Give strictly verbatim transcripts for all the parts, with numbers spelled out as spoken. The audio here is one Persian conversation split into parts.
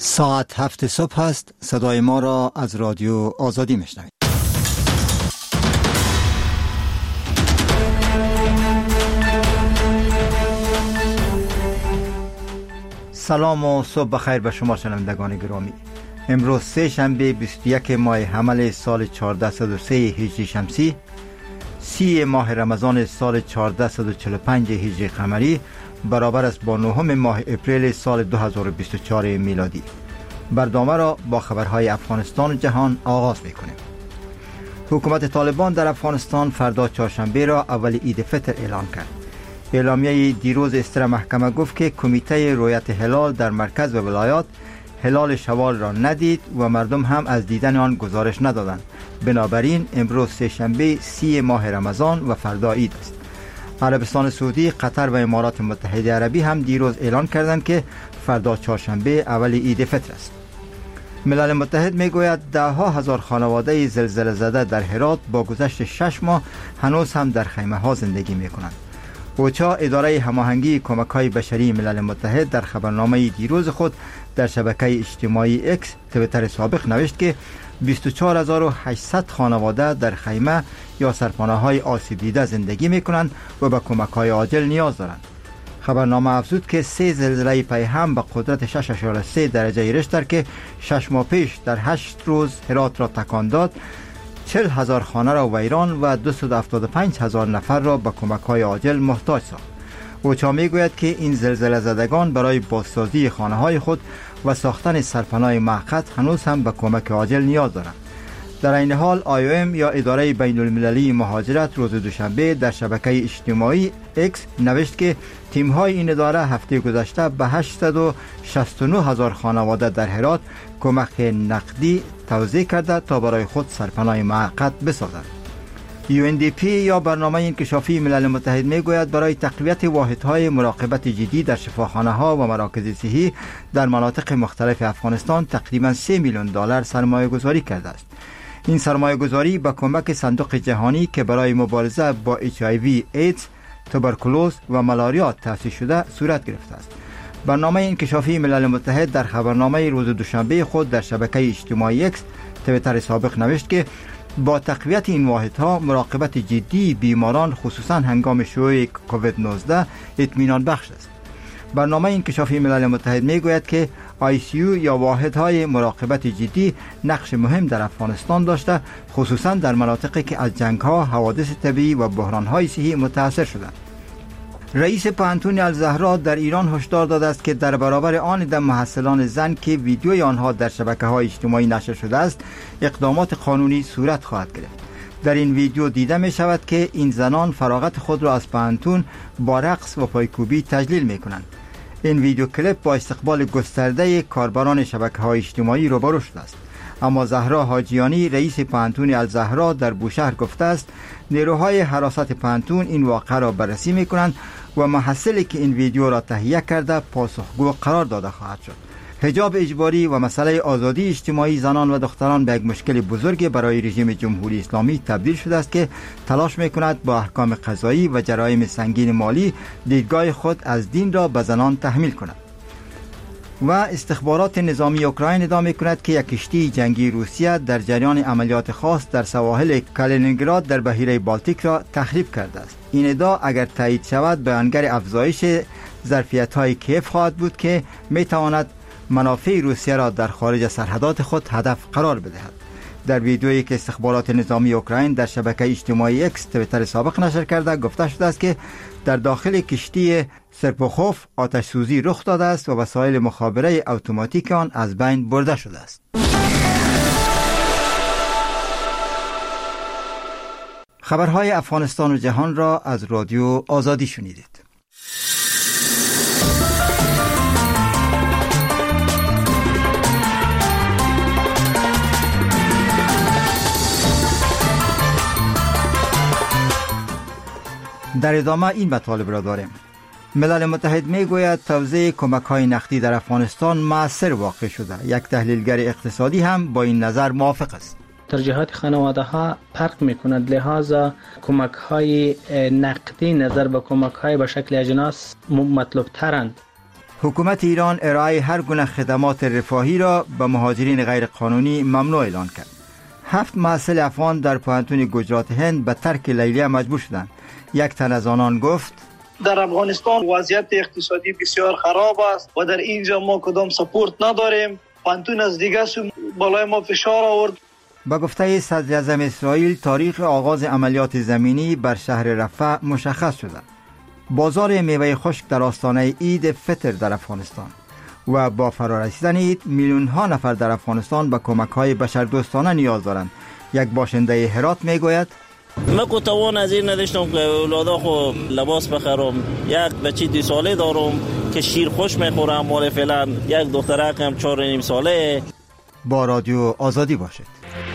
ساعت هفت صبح است. صدای ما را از رادیو آزادی میشنوید. سلام و صبح بخیر به شما شنوندگان گرامی. امروز سه شنبه بیست و یک ماه حمل سال چهارده صد و سه هجری شمسی، سی ماه رمضان سال چهارده صد و چهل و پنج هجری قمری، برابر است با نهم ماه اپریل سال دو هزار و بیست و چهار میلادی. برنامه را با خبرهای افغانستان و جهان آغاز میکنیم. حکومت طالبان در افغانستان فردا چهارشنبه را اول عید فطر اعلان کرد. اعلامیه دیروز استر محکمه گفت که کمیته رؤیت هلال در مرکز و ولایات هلال شوال را ندید و مردم هم از دیدن آن گزارش ندادند. بنابراین امروز سه شنبه سی ماه رمضان و فردا عید است. عربستان سعودی، قطر و امارات متحده عربی هم دیروز اعلان کردند که فردا چهارشنبه اول عید فطر است. ملل متحد میگوید ده ها هزار خانواده زلزله زده در هرات با گذشت شش ماه هنوز هم در خیمه ها زندگی می کنند. اوچا، اداره هماهنگی کمک های بشری ملل متحد، در خبرنامه دیروز خود در شبکه اجتماعی اکس تویتر سابق نوشت که بیست و چهار هزار و هشتصد خانواده در خیمه یا سرپناه های آسیب دیده زندگی می کنند و به کمک های عاجل نیاز دارند. خبرنامه افزود که سه زلزله پیهم به قدرت شش اشاره سه درجه ریشتر که شش ماه پیش در هشت روز هرات را تکان داد، چهل هزار خانه را ویران و دویست و هفتاد و پنج هزار نفر را به کمک های عاجل محتاج ساخت. اوچا میگوید که این زلزله زدگان برای بازسازی خانه های خود و ساختن سرپناه موقت هنوز هم به کمک عاجل نیاز دارند. در این حال آی او ام یا اداره بین المللی مهاجرت روز دوشنبه در شبکه اجتماعی اکس نوشت که تیم های این اداره هفته گذشته به هشتصد و شصت و نه هزار خانواده در هرات کمک نقدی توزیع کرده تا برای خود سرپناه موقت بسازند. یو ان دی پی یا برنامه انکشافی ملل متحد میگوید برای تقویت واحدهای مراقبت جدی در شفاخانه ها و مراکز صحی در مناطق مختلف افغانستان تقریبا سه میلیون دلار سرمایه گذاری کرده است. این سرمایه گذاری با کمک صندوق جهانی که برای مبارزه با اچ آی وی، ایدز، توبرکولوز و ملاریا تأسیس شده صورت گرفته است. برنامه انکشافی ملل متحد در خبرنامه روز دوشنبه خود در شبکه اجتماعی اکس تویتر سابق نوشت که با تقویت این واحدها مراقبت جدی بیماران خصوصا هنگام شیوع کووید نوزده اطمینان بخش است. برنامه انکشافی ملل متحد میگوید که آی سی یو یا واحدهای مراقبت جدی نقش مهم در افغانستان داشته، خصوصا در مناطقی که از جنگ‌ها، حوادث طبیعی و بحران‌های صحی متاثر شدند. رئیس پانتون الزهرا در ایران هشدار داده است که در برابر آن عده محصلان زن که ویدیوی آنها در شبکه‌های اجتماعی نشر شده است، اقدامات قانونی صورت خواهد گرفت. در این ویدیو دیده می شود که این زنان فراغت خود را از پانتون با رقص و پایکوبی تجلیل می کنند. این ویدیو کلیپ با استقبال گسترده کاربران شبکه‌های اجتماعی روبرو شده است. اما زهرا حاجیانی، رئیس پانتون الزهرا در بوشهر گفته است نیروهای حراست پانتون این واقعه را بررسی می کنند و محصلی که این ویدیو را تهیه کرده پاسخگو قرار داده خواهد شد. حجاب اجباری و مسئله آزادی اجتماعی زنان و دختران به یک مشکل بزرگ برای رژیم جمهوری اسلامی تبدیل شده است که تلاش می‌کند با احکام قضایی و جرایم سنگین مالی دیدگاه خود از دین را به زنان تحمیل کند. و استخبارات نظامی اوکراین ادعا می‌کند که یک کشتی جنگی روسیه در جریان عملیات خاص در سواحل کالینینگراد در بحیره بالتیک را تخریب کرده است. این ادعا اگر تایید شود بیانگر افزایش ظرفیت‌های کیف خواهد بود که می‌تواند منافع روسیه را در خارج سرحدات خود هدف قرار بدهد. در ویدیویی که استخبارات نظامی اوکراین در شبکه اجتماعی اکس تویتر سابق نشر کرده گفته شده است که در داخل کشتی سرپوخوف آتش سوزی رخ داده است و وسایل مخابره اتوماتیک آن از بین برده شده است. خبرهای افغانستان و جهان را از رادیو آزادی شنیدید. در ادامه این مطالب را داریم. ملل متحد میگوید توزیع کمک‌های نقدی در افغانستان مؤثر واقع شده. یک تحلیلگر اقتصادی هم با این نظر موافق است. ترجیحات خانواده ها فرق میکند، لحاظا کمک های نقدی نظر به کمک های به شکل اجناس مطلوب ترند. حکومت ایران ارائه هر گونه خدمات رفاهی را به مهاجرین غیر قانونی ممنوع اعلان کرد. هفت محصل افغان در پوهنتون گجرات هند به ترک لیلیه مجبور شدند. یک تن از آنان گفت: در افغانستان وضعیت اقتصادی بسیار خراب است و در اینجا ما کدام سپورت نداریم. پوهنتون از دیگه سو بالای ما فشار آورد. با گفته صدر اعظم اسرائیل تاریخ آغاز عملیات زمینی بر شهر رفح مشخص شده. بازار میوه خشک در آستانه عید فطر در افغانستان و با فرارسیدن عید میلیون ها نفر در افغانستان به کمک های بشردوستانه نیاز دارند. یک باشنده هرات میگوید: من کو توان از این نداشتم که اولادا خو لباس بخرم. یک بچه دو ساله دارم که شیر خوش میخورم، ولی فعلا یک دخترک هم چهار و نیم ساله. با رادیو آزادی باشید.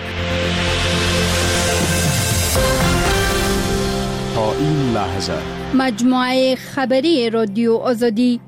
تا این لحظه مجموعه خبری رادیو آزادی.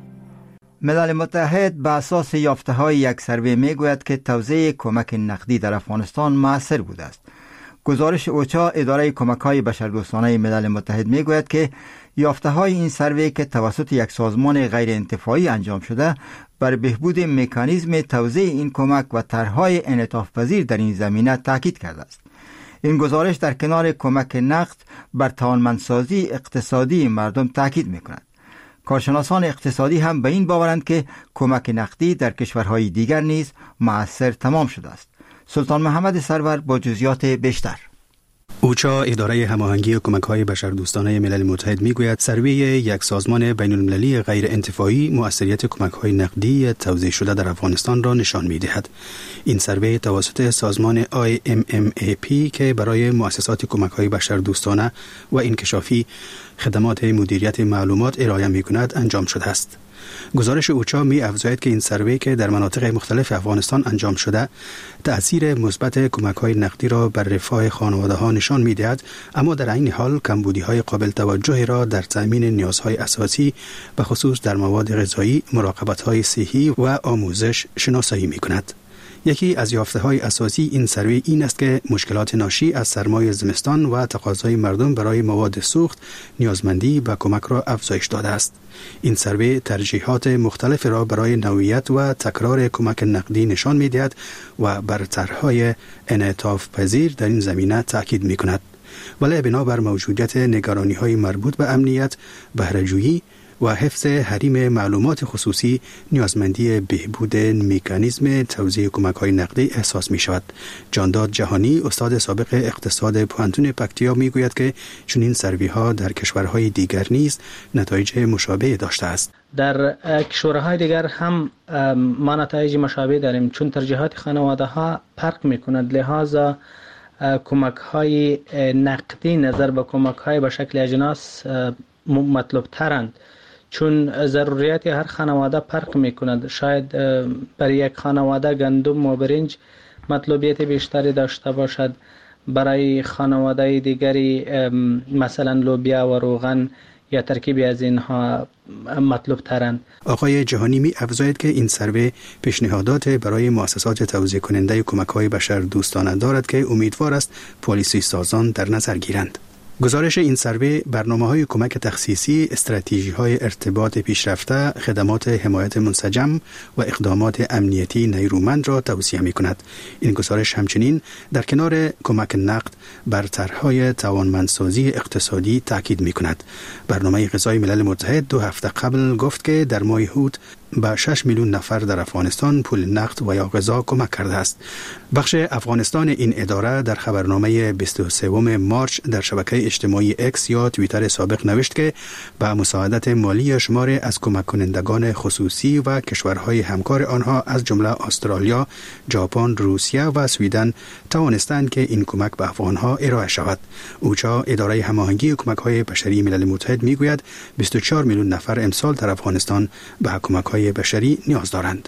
ملل متحد به اساس یافته های یک سروی میگوید که توزیع کمک نقدی در افغانستان مؤثر بوده است. گزارش اوچا اداره کمک های بشردوستانه ملل متحد میگوید که یافته های این سروی که توسط یک سازمان غیر انتفاعی انجام شده بر بهبود مکانیزم توزیع این کمک و طرح‌های انعطاف پذیر در این زمینه تاکید کرده است. این گزارش در کنار کمک نقد بر توانمندسازی اقتصادی مردم تاکید می‌کند. کارشناسان اقتصادی هم به این باورند که کمک نقدی در کشورهای دیگر نیز مؤثر تمام شده است. سلطان محمد سرور با جزئیات بیشتر. اوچا اداره هماهنگی کمک‌های بشردوستانه ملل متحد میگوید سروی یک سازمان بین‌المللی غیر انتفاعی مؤثریت کمک‌های نقدی توزیع شده در افغانستان را نشان می‌دهد. این سروی توسط سازمان آی ام ام ای پی که برای مؤسسات کمک‌های بشردوستانه و انکشافی خدمات مدیریت معلومات ارائه می‌کند انجام شده است. گزارش اوچا می افزاید که این سروی که در مناطق مختلف افغانستان انجام شده تأثیر مثبت کمک‌های نقدی را بر رفاه خانواده‌ها نشان می‌دهد، اما در عین حال کمبودی‌های قابل توجهی را در تأمین نیازهای اساسی به خصوص در مواد غذایی، مراقبت‌های صحی و آموزش شناسایی می‌کند. یکی از یافته‌های اساسی این سروی این است که مشکلات ناشی از سرمای زمستان و تقاضای مردم برای مواد سوخت نیازمندی به کمک را افزایش داده است. این سروی ترجیحات مختلف را برای نوعیت و تکرار کمک نقدی نشان می‌دهد و بر طرح‌های انعطاف پذیر در این زمینه تاکید می‌کند. ولی بنابر موجودیت نگرانی‌های مربوط به امنیت، بهره‌جویی و حفظ حریم معلومات خصوصی نیازمندی بهبود مکانیزم توزیع کمک‌های نقدی احساس می‌شود. جانداد جهانی استاد سابق اقتصاد پوهنتون پکتیا می‌گوید که چنین سروی‌ها در کشورهای دیگر نیز نتایج مشابه داشته است. در کشورهای دیگر هم ما نتایج مشابه داریم، چون ترجیحات خانواده‌ها فرق می‌کند، لذا کمک‌های نقدی نظر به کمک‌های به شکل اجناس مطلوب ترند، چون ضروریات هر خانواده فرق میکند. شاید برای یک خانواده گندم و برنج مطلوبیت بیشتری داشته باشد، برای خانواده دیگری مثلا لوبیا و روغن یا ترکیبی از اینها مطلوب ترند. آقای جهانی می افزاید که این سروی پیشنهادات برای مؤسسات توزیع کننده کمک‌های بشردوستانه دارد که امیدوار است پالیسی سازان در نظر گیرند. گزارش این سروی برنامه‌های کمک تخصیصی، استراتژی‌های ارتباط پیشرفته، خدمات حمایت منسجم و اقدامات امنیتی نیرومند را توصیه می‌کند. این گزارش همچنین در کنار کمک نقد بر طرح‌های توانمندسازی اقتصادی تاکید می‌کند. برنامه غذای ملل متحد دو هفته قبل گفت که در ماه هوت به شش میلیون نفر در افغانستان پول نقد و یا غذا کمک کرده است. بخش افغانستان این اداره در خبرنامه بیست و سوم مارچ در شبکه اجتماعی اکس یا توییتر سابق نوشت که با مساعدت مالی شماری از کمک کنندگان خصوصی و کشورهای همکار آنها از جمله استرالیا، ژاپن، روسیه و سوئدن توانستند که این کمک به افغانها ارائه شود. اوچا اداره هماهنگی کمک‌های بشری ملل متحد میگوید بیست و چهار میلیون نفر امسال در افغانستان به کمک‌های بشری نیاز دارند.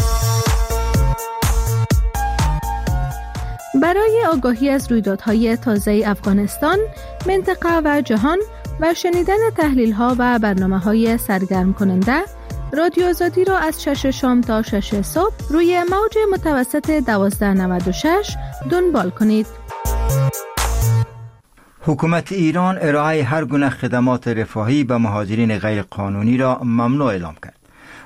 برای آگاهی از رویدادهای تازه افغانستان، منطقه و جهان و شنیدن تحلیل‌ها و برنامه‌های سرگرم کننده، رادیو آزادی را از شش شام تا شش صبح روی موج متوسط دوازده نود و شش دنبال کنید. حکومت ایران ارائه هر گونه خدمات رفاهی به مهاجرین غیر قانونی را ممنوع اعلام کرد.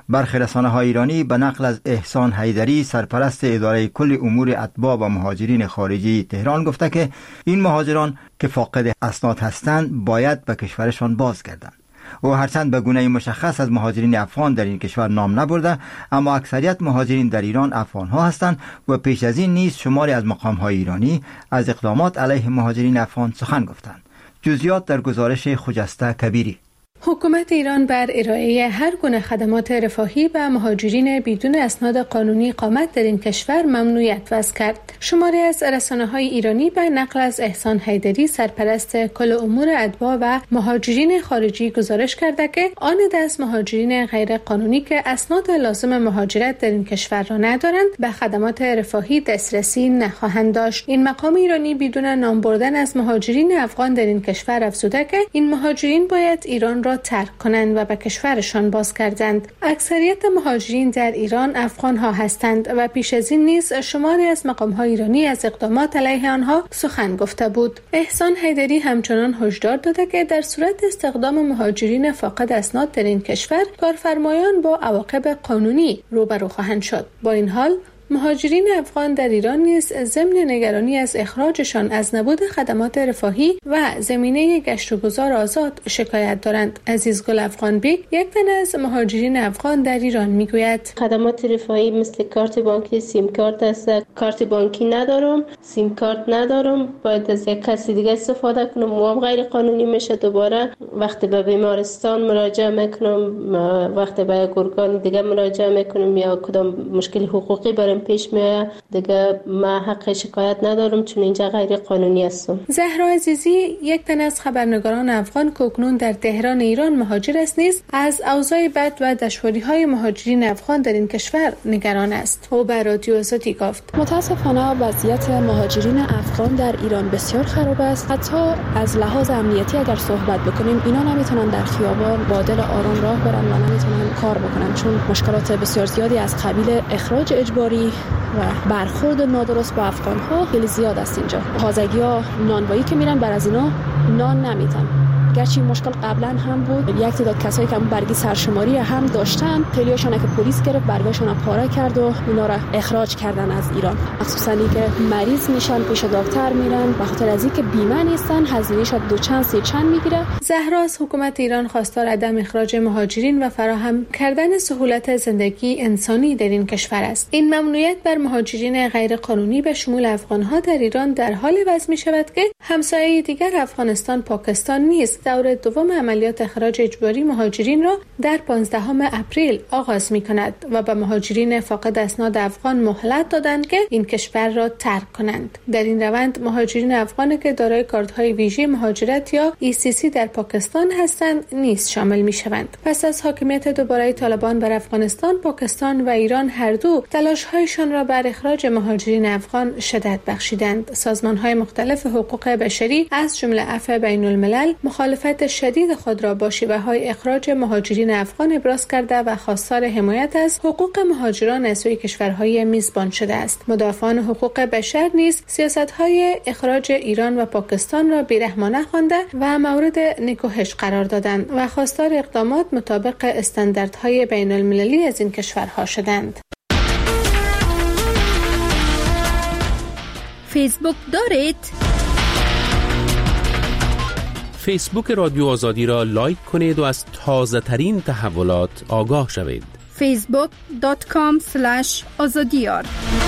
برخی رسانه‌های ایرانی به نقل از احسان حیدری سرپرست اداره کل امور اتباع و مهاجرین خارجی تهران گفته که این مهاجران که فاقد اسناد هستند باید به کشورشان بازگردند. او هرچند به گونه مشخص از مهاجرین افغان در این کشور نام نبرده، اما اکثریت مهاجرین در ایران افغان ها هستند و پیش از این نیز شماری از مقام های ایرانی از اقدامات علیه مهاجرین افغان سخن گفتند. جزئیات در گزارش خجسته کبیری. حکومت ایران بر ارائه هر گونه خدمات رفاهی به مهاجرین بدون اسناد قانونی اقامت در این کشور ممنوعیت وضع کرد. شماری از رسانه‌های ایرانی به نقل از احسان حیدری سرپرست کل امور اتباع و مهاجرین خارجی گزارش کرده که آن دست مهاجرین غیر قانونی که اسناد لازم مهاجرت در این کشور را ندارند به خدمات رفاهی دسترسی نخواهند داشت. این مقام ایرانی بدون نام بردن از مهاجرین افغان در این کشور افزوده که این مهاجرین باید ایران را ترک کنند و به کشورشان بازگردند. اکثریت مهاجرین در ایران افغان ها هستند و پیش از این نیز شماری از مقام های ایرانی از اقدامات علیه آنها سخن گفته بود. احسان حیدری همچنان هشدار داده که در صورت استخدام مهاجرین فاقد اسناد در این کشور کارفرمایان با عواقب قانونی روبرو خواهند شد. با این حال مهاجرین افغان در ایران نیز ضمن نگرانی از اخراجشان از نبود خدمات رفاهی و زمینه گشت و گذار آزاد شکایت دارند. عزیزگل افغان بیگ یک تن از مهاجرین افغان در ایران میگوید خدمات رفاهی مثل کارت بانکی، سیم کارت است. کارت بانکی ندارم، سیم کارت ندارم، باید از یک کسی دیگه استفاده کنم و غیر قانونی میشه. دوباره وقتی به بیمارستان مراجعه میکنم، وقتی به گورگان دیگه مراجعه میکنم یا کدام مشکل حقوقی برام پیش میاد، دیگه ما حق شکایت ندارم چون اینجا غیر قانونی هستم. زهرا عزیزی یک تن از خبرنگاران افغان که اکنون در تهران ایران مهاجر است نیز از اوضاع بد و دشواری‌های مهاجرین افغان در این کشور نگران است. او به رادیو آزادی گفت متاسفانه وضعیت مهاجرین افغان در ایران بسیار خراب است. حتی از لحاظ امنیتی اگر صحبت بکنیم اینا نمیتونن در خیابان با دل آرام راه برن و نمیتونن کار بکنن چون مشکلات بسیار زیادی از قبیل اخراج اجباری و برخورد نادرست با افغان‌ها خیلی زیاد است اینجا. تازگی‌ها نانوایی که میرن بر از اینا نان نمیتن. گرچه این مشکل قبلا هم بود، یک تعداد کسایی که برگی سرشماری هم داشتن، خیلیاشون که پلیس گرفت برگشون پاره کرد و اینا را اخراج کردن از ایران. مخصوصا که مریض میشن پیش دکتر میرن به خاطر از اینکه بیمه نیستن، هزینه‌اش دو چند سه چند میگیره. زهرا از حکومت ایران خواستار عدم اخراج مهاجرین و فراهم کردن سهولت زندگی انسانی در این کشور است. این ممنوعیت بر مهاجرین غیر قانونی به شمول افغان‌ها در ایران در حال وضع می شود که همسایه دیگر افغانستان پاکستان نیز دور دوم عملیات اخراج اجباری مهاجرین را در پانزدهم اپریل آغاز می کند و به مهاجرین فاقد اسناد افغان مهلت دادند که این کشور را ترک کنند. در این روند مهاجرین افغان که دارای کارت‌های ویژه مهاجرت یا ای سی سی در پاکستان هستند نیز شامل می شوند. پس از حاکمیت دوباره طالبان بر افغانستان، پاکستان و ایران هر دو تلاش‌هایشان را بر اخراج مهاجرین افغان شدت بخشیدند. سازمان‌های مختلف حقوق بشری از جمله عفو بین‌الملل مخالفت شدید خود را با شیوه‌های اخراج مهاجرین افغان ابراز کرده و خواستار حمایت از حقوق مهاجران از سوی کشورهای میزبان شده است. مدافعان حقوق بشر نیز سیاست‌های اخراج ایران و پاکستان را بی‌رحمانه خوانده و مورد نکوهش قرار دادند و خواستار اقدامات مطابق استانداردهای بین‌المللی از این کشورها شدند. فیسبوک دارید؟ فیسبوک رادیو آزادی را لایک کنید و از تازه ترین تحولات آگاه شوید. فیسبوک دات کام اسلش آزادیار.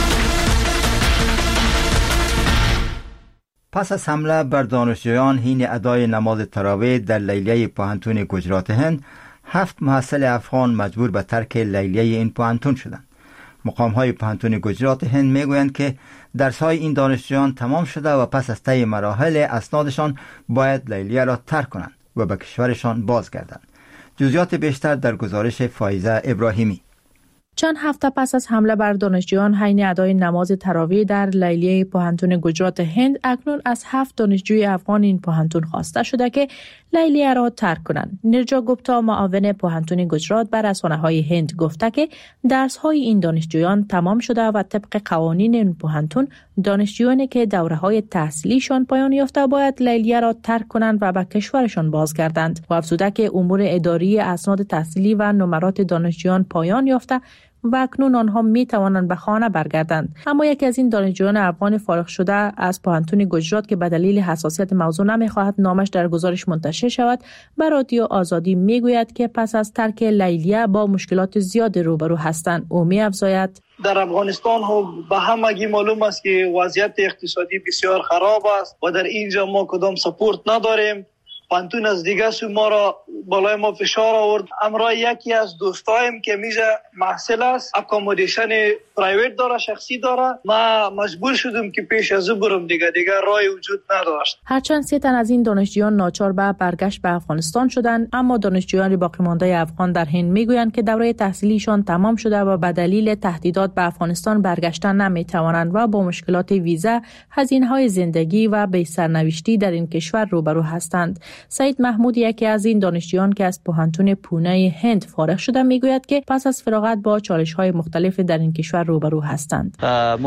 پس از حمله بر دانشجویان حین ادای نماز تراویح در لیلیه پوهنتون گجرات هند، هفت محصل افغان مجبور به ترک لیلیه این پوهنتون شدند. مقام‌های پوهنتون گجرات هند میگویند که درس‌های این دانشجویان تمام شده و پس از طی مراحل اسنادشان باید لیلیه را ترک کنند و به کشورشان بازگردند. جزئیات بیشتر در گزارش فایزه ابراهیمی. چند هفته پس از حمله بر دانشجویان حین ادای نماز تراویح در لیلیه پوهنتون گجرات هند، اکنون از هفت دانشجوی افغان این پوهنتون خواسته شده که لیلیه را ترک کنند. نیرجا گپتا، معاون پوهنتون گجرات، بر رسانه‌های هند گفته که درس‌های این دانشجویان تمام شده و طبق قوانین این پوهنتون دانشجویانی که دوره‌های تحصیلیشان پایان یافته باید لیلیه را ترک کنند و به کشورشان بازگردند. و افزوده که امور اداری اسناد تحصیلی و نمرات دانشجویان پایان یافته و اکنون آنها می توانند به خانه برگردند. اما یکی از این دانشجویان افغان فارغ شده از پوهنتون گجرات که به دلیل حساسیت موضوع نمی‌خواهد نامش در گزارش منتشر شود، به رادیو آزادی میگوید که پس از ترک لیلیه با مشکلات زیاد روبرو هستند. او می‌افزاید در افغانستان به همگی معلوم است که وضعیت اقتصادی بسیار خراب است و در اینجا ما کدام سپورت نداریم. پانتون از دیگه سو ما را بالای ما فشار آورد. امرای یکی از دوستایم که میجا محصل است، اکامودیشن پرایویت داره، شخصی داره، ما مجبور شدم که پیش از او برم، دیگه دیگه راهی وجود نداشت. هرچند سه تن از این دانشجویان ناچار به برگشت به افغانستان شدند، اما دانشجویان باقی مانده افغان در هند میگویند که دوره تحصیلیشان تمام شده و به دلیل تهدیدات به افغانستان برگشتن نمیتوانند و با مشکلات ویزا، هزینه‌های زندگی و بی سرنوشتی در این کشور روبرو هستند. سعید محمود، یکی از این دانشجویان که از پوهنتون پونه هند فارغ شده، میگوید که پس از فراغت با چالش‌های مختلف در این کشور روبرو هستند.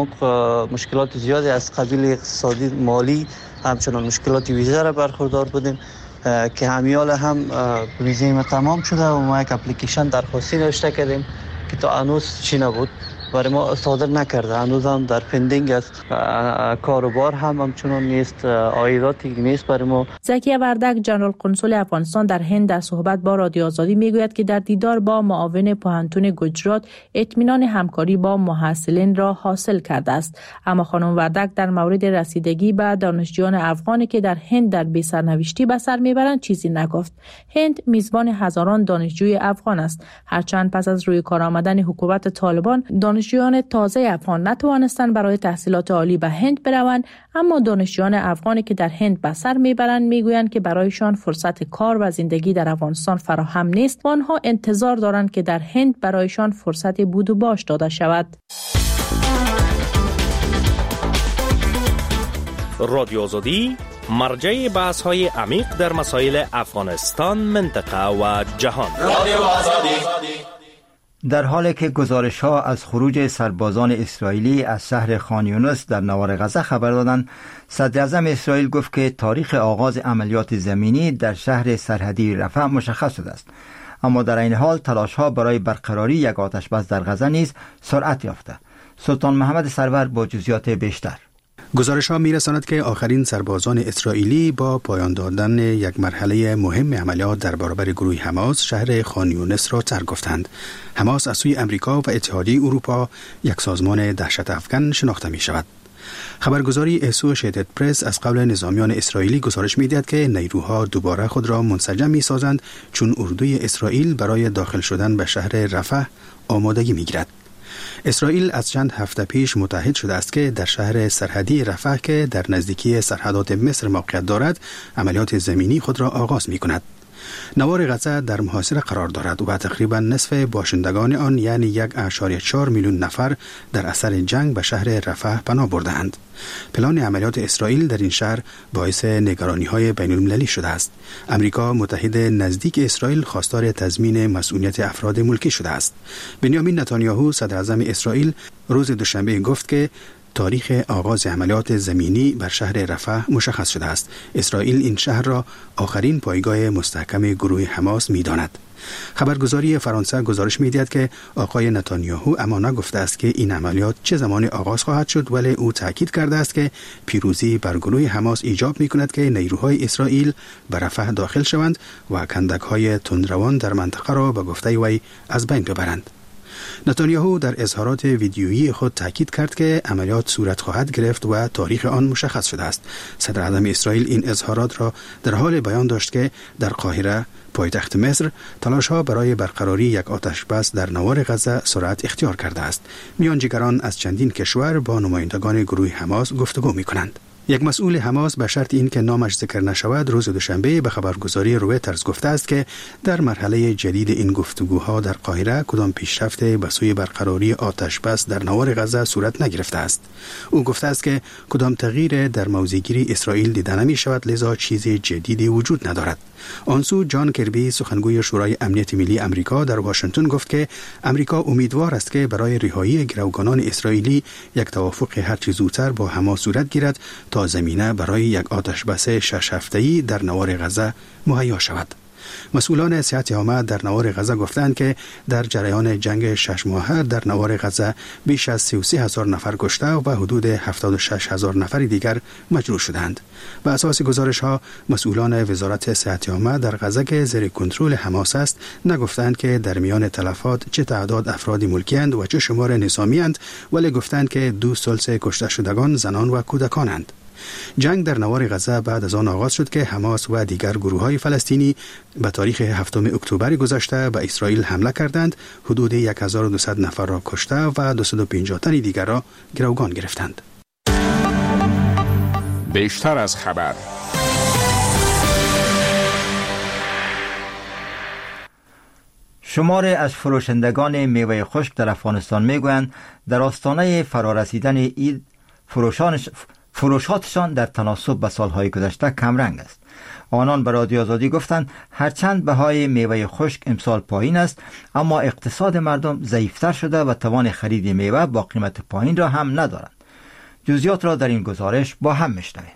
ما مشکلات زیادی از قبیل اقتصادی، مالی، همچنان مشکلات ویزا را برخوردار بودیم که همیال هم ویزای ما تمام شده و ما یک اپلیکیشن درخواستی نوشته کردیم که تا هنوز چی نبود، برای ما صادر نکرده، هنوز هم در پندینگ است. کاروبار هم همچنان نیست، عایداتی نیست برای ما. زکیه وردک، ژنرال کنسول افغانستان در هند، در صحبت با رادیو آزادی میگوید که در دیدار با معاون پوهنتون گجرات اطمینان همکاری با محصلین را حاصل کرده است. اما خانم وردک در مورد رسیدگی به دانشجویان افغانی که در هند در بی سرنوشتی به سر میبرند چیزی نگفت. هند میزبان هزاران دانشجوی افغان است. هرچند پس از روی کار آمدن حکومت طالبان دانشجویان تازه افغان نتوانستند برای تحصیلات عالی به هند بروند، اما دانشجویان افغانی که در هند به سر میبرند میگویند که برایشان فرصت کار و زندگی در افغانستان فراهم نیست و آنها انتظار دارند که در هند برایشان فرصت بود و باش داده شود. رادیو آزادی، مرجع بحث‌های عمیق در مسائل افغانستان، منطقه و جهان. رادیو آزادی. در حالی که گزارش‌ها از خروج سربازان اسرائیلی از شهر خان یونس در نوار غزه خبر دادند، صدر اعظم اسرائیل گفت که تاریخ آغاز عملیات زمینی در شهر سرحدی رفح مشخص شده است. اما در این حال تلاش‌ها برای برقراری یک آتش‌بس در غزه نیز سرعت یافته. سلطان محمد سرور با جزئیات بیشتر. گزارش ها می رساند که آخرین سربازان اسرائیلی با پایان دادن یک مرحله مهم عملیات در برابر گروه حماس شهر خان یونس را ترک گفتند. حماس از سوی امریکا و اتحادیه اروپا یک سازمان دهشت افکن شناخته می شود. خبرگزاری اسوشیتد پرس از قبل نظامیان اسرائیلی گزارش می دهد که نیروها دوباره خود را منسجم می سازند چون اردوی اسرائیل برای داخل شدن به شهر رفح آمادگی می گیرد. اسرائیل از چند هفته پیش متحد شده است که در شهر سرحدی رفح که در نزدیکی سرحدات مصر موقعیت دارد عملیات زمینی خود را آغاز می کند. نوار غزه در محاصره قرار دارد و تقریبا نصف باشندگان آن یعنی یک و چهار میلیون نفر در اثر جنگ به شهر رفح پناه برده‌اند. پلان عملیات اسرائیل در این شهر باعث نگرانی‌های بین‌المللی شده است. امریکا متحد نزدیک اسرائیل خواستار تضمین مسئولیت افراد ملکی شده است. بنیامین نتانیاهو صدر اعظم اسرائیل روز دوشنبه گفت که تاریخ آغاز عملیات زمینی بر شهر رفح مشخص شده است. اسرائیل این شهر را آخرین پایگاه مستحکم گروه حماس می‌داند. خبرگزاری فرانسه گزارش می‌دهد که آقای نتانیاهو اما نگفته است که این عملیات چه زمان آغاز خواهد شد، ولی او تاکید کرده است که پیروزی بر گروه حماس ایجاب می‌کند که نیروهای اسرائیل به رفح داخل شوند و کندک‌های تندروان در منطقه را به گفته وی از بین ببرند. نتانیاهو در اظهارات ویدیویی خود تاکید کرد که عملیات صورت خواهد گرفت و تاریخ آن مشخص شده است. صدر اعظم اسرائیل این اظهارات را در حال بیان داشت که در قاهره پایتخت مصر تلاش‌ها برای برقراری یک آتش‌بس در نوار غزه سرعت اختیار کرده است. میانجیگران از چندین کشور با نمایندگان گروه حماس گفتگو می‌کنند. یک مسئول حماس به شرط این که نامش ذکر نشود روز دوشنبه به خبرگزاری رویترز گفته است که در مرحله جدید این گفتگوها در قاهره کدام پیشرفت به سوی برقراری آتش بس در نوار غزه صورت نگرفته است. او گفته است که کدام تغییر در موضع‌گیری اسرائیل دیده نمی شود، لذا چیز جدیدی وجود ندارد. آنسو جان کربی سخنگوی شورای امنیت ملی امریکا در واشنگتن گفت که امریکا امیدوار است که برای رهایی گروگانان اسرائیلی یک توافق هرچه زودتر با حماس صورت گیرد تا زمینه برای یک آتش بس شش هفته‌ای در نوار غزه مهیا شود. مسئولان صحت عامه در نوار غزه گفتند که در جریان جنگ شش ماهه در نوار غزه بیش از سی و سه هزار نفر کشته و حدود هفتاد و شش هزار نفر دیگر مجروح شدند. بر اساس گزارش ها مسئولان وزارت صحت عامه در غزه که زیر کنترل حماس است نگفتند که در میان تلفات چه تعداد افرادی ملکی‌اند و چه شمار نظامی‌اند، ولی گفتند که دو ثلث کشته شدگان زنان و کودکانند. جنگ در نوار غزه بعد از آن آغاز شد که حماس و دیگر گروه‌های فلسطینی به تاریخ هفتم اکتبر گذشته به اسرائیل حمله کردند، حدود هزار و دویست نفر را کشته و دویست و پنجاه تن دیگر را گروگان گرفتند. بیشتر از خبر. شماری از فروشندگان میوه خشک در افغانستان میگویند در آستانه فرارسیدن عید فروشانش فروشاتشان در تناسب به سالهای گذشته کمرنگ است. آنان به رادیو آزادی گفتند هرچند بهای میوه خشک امسال پایین است، اما اقتصاد مردم ضعیفتر شده و توان خرید میوه با قیمت پایین را هم ندارند. جزئیات را در این گزارش با هم میشنویم.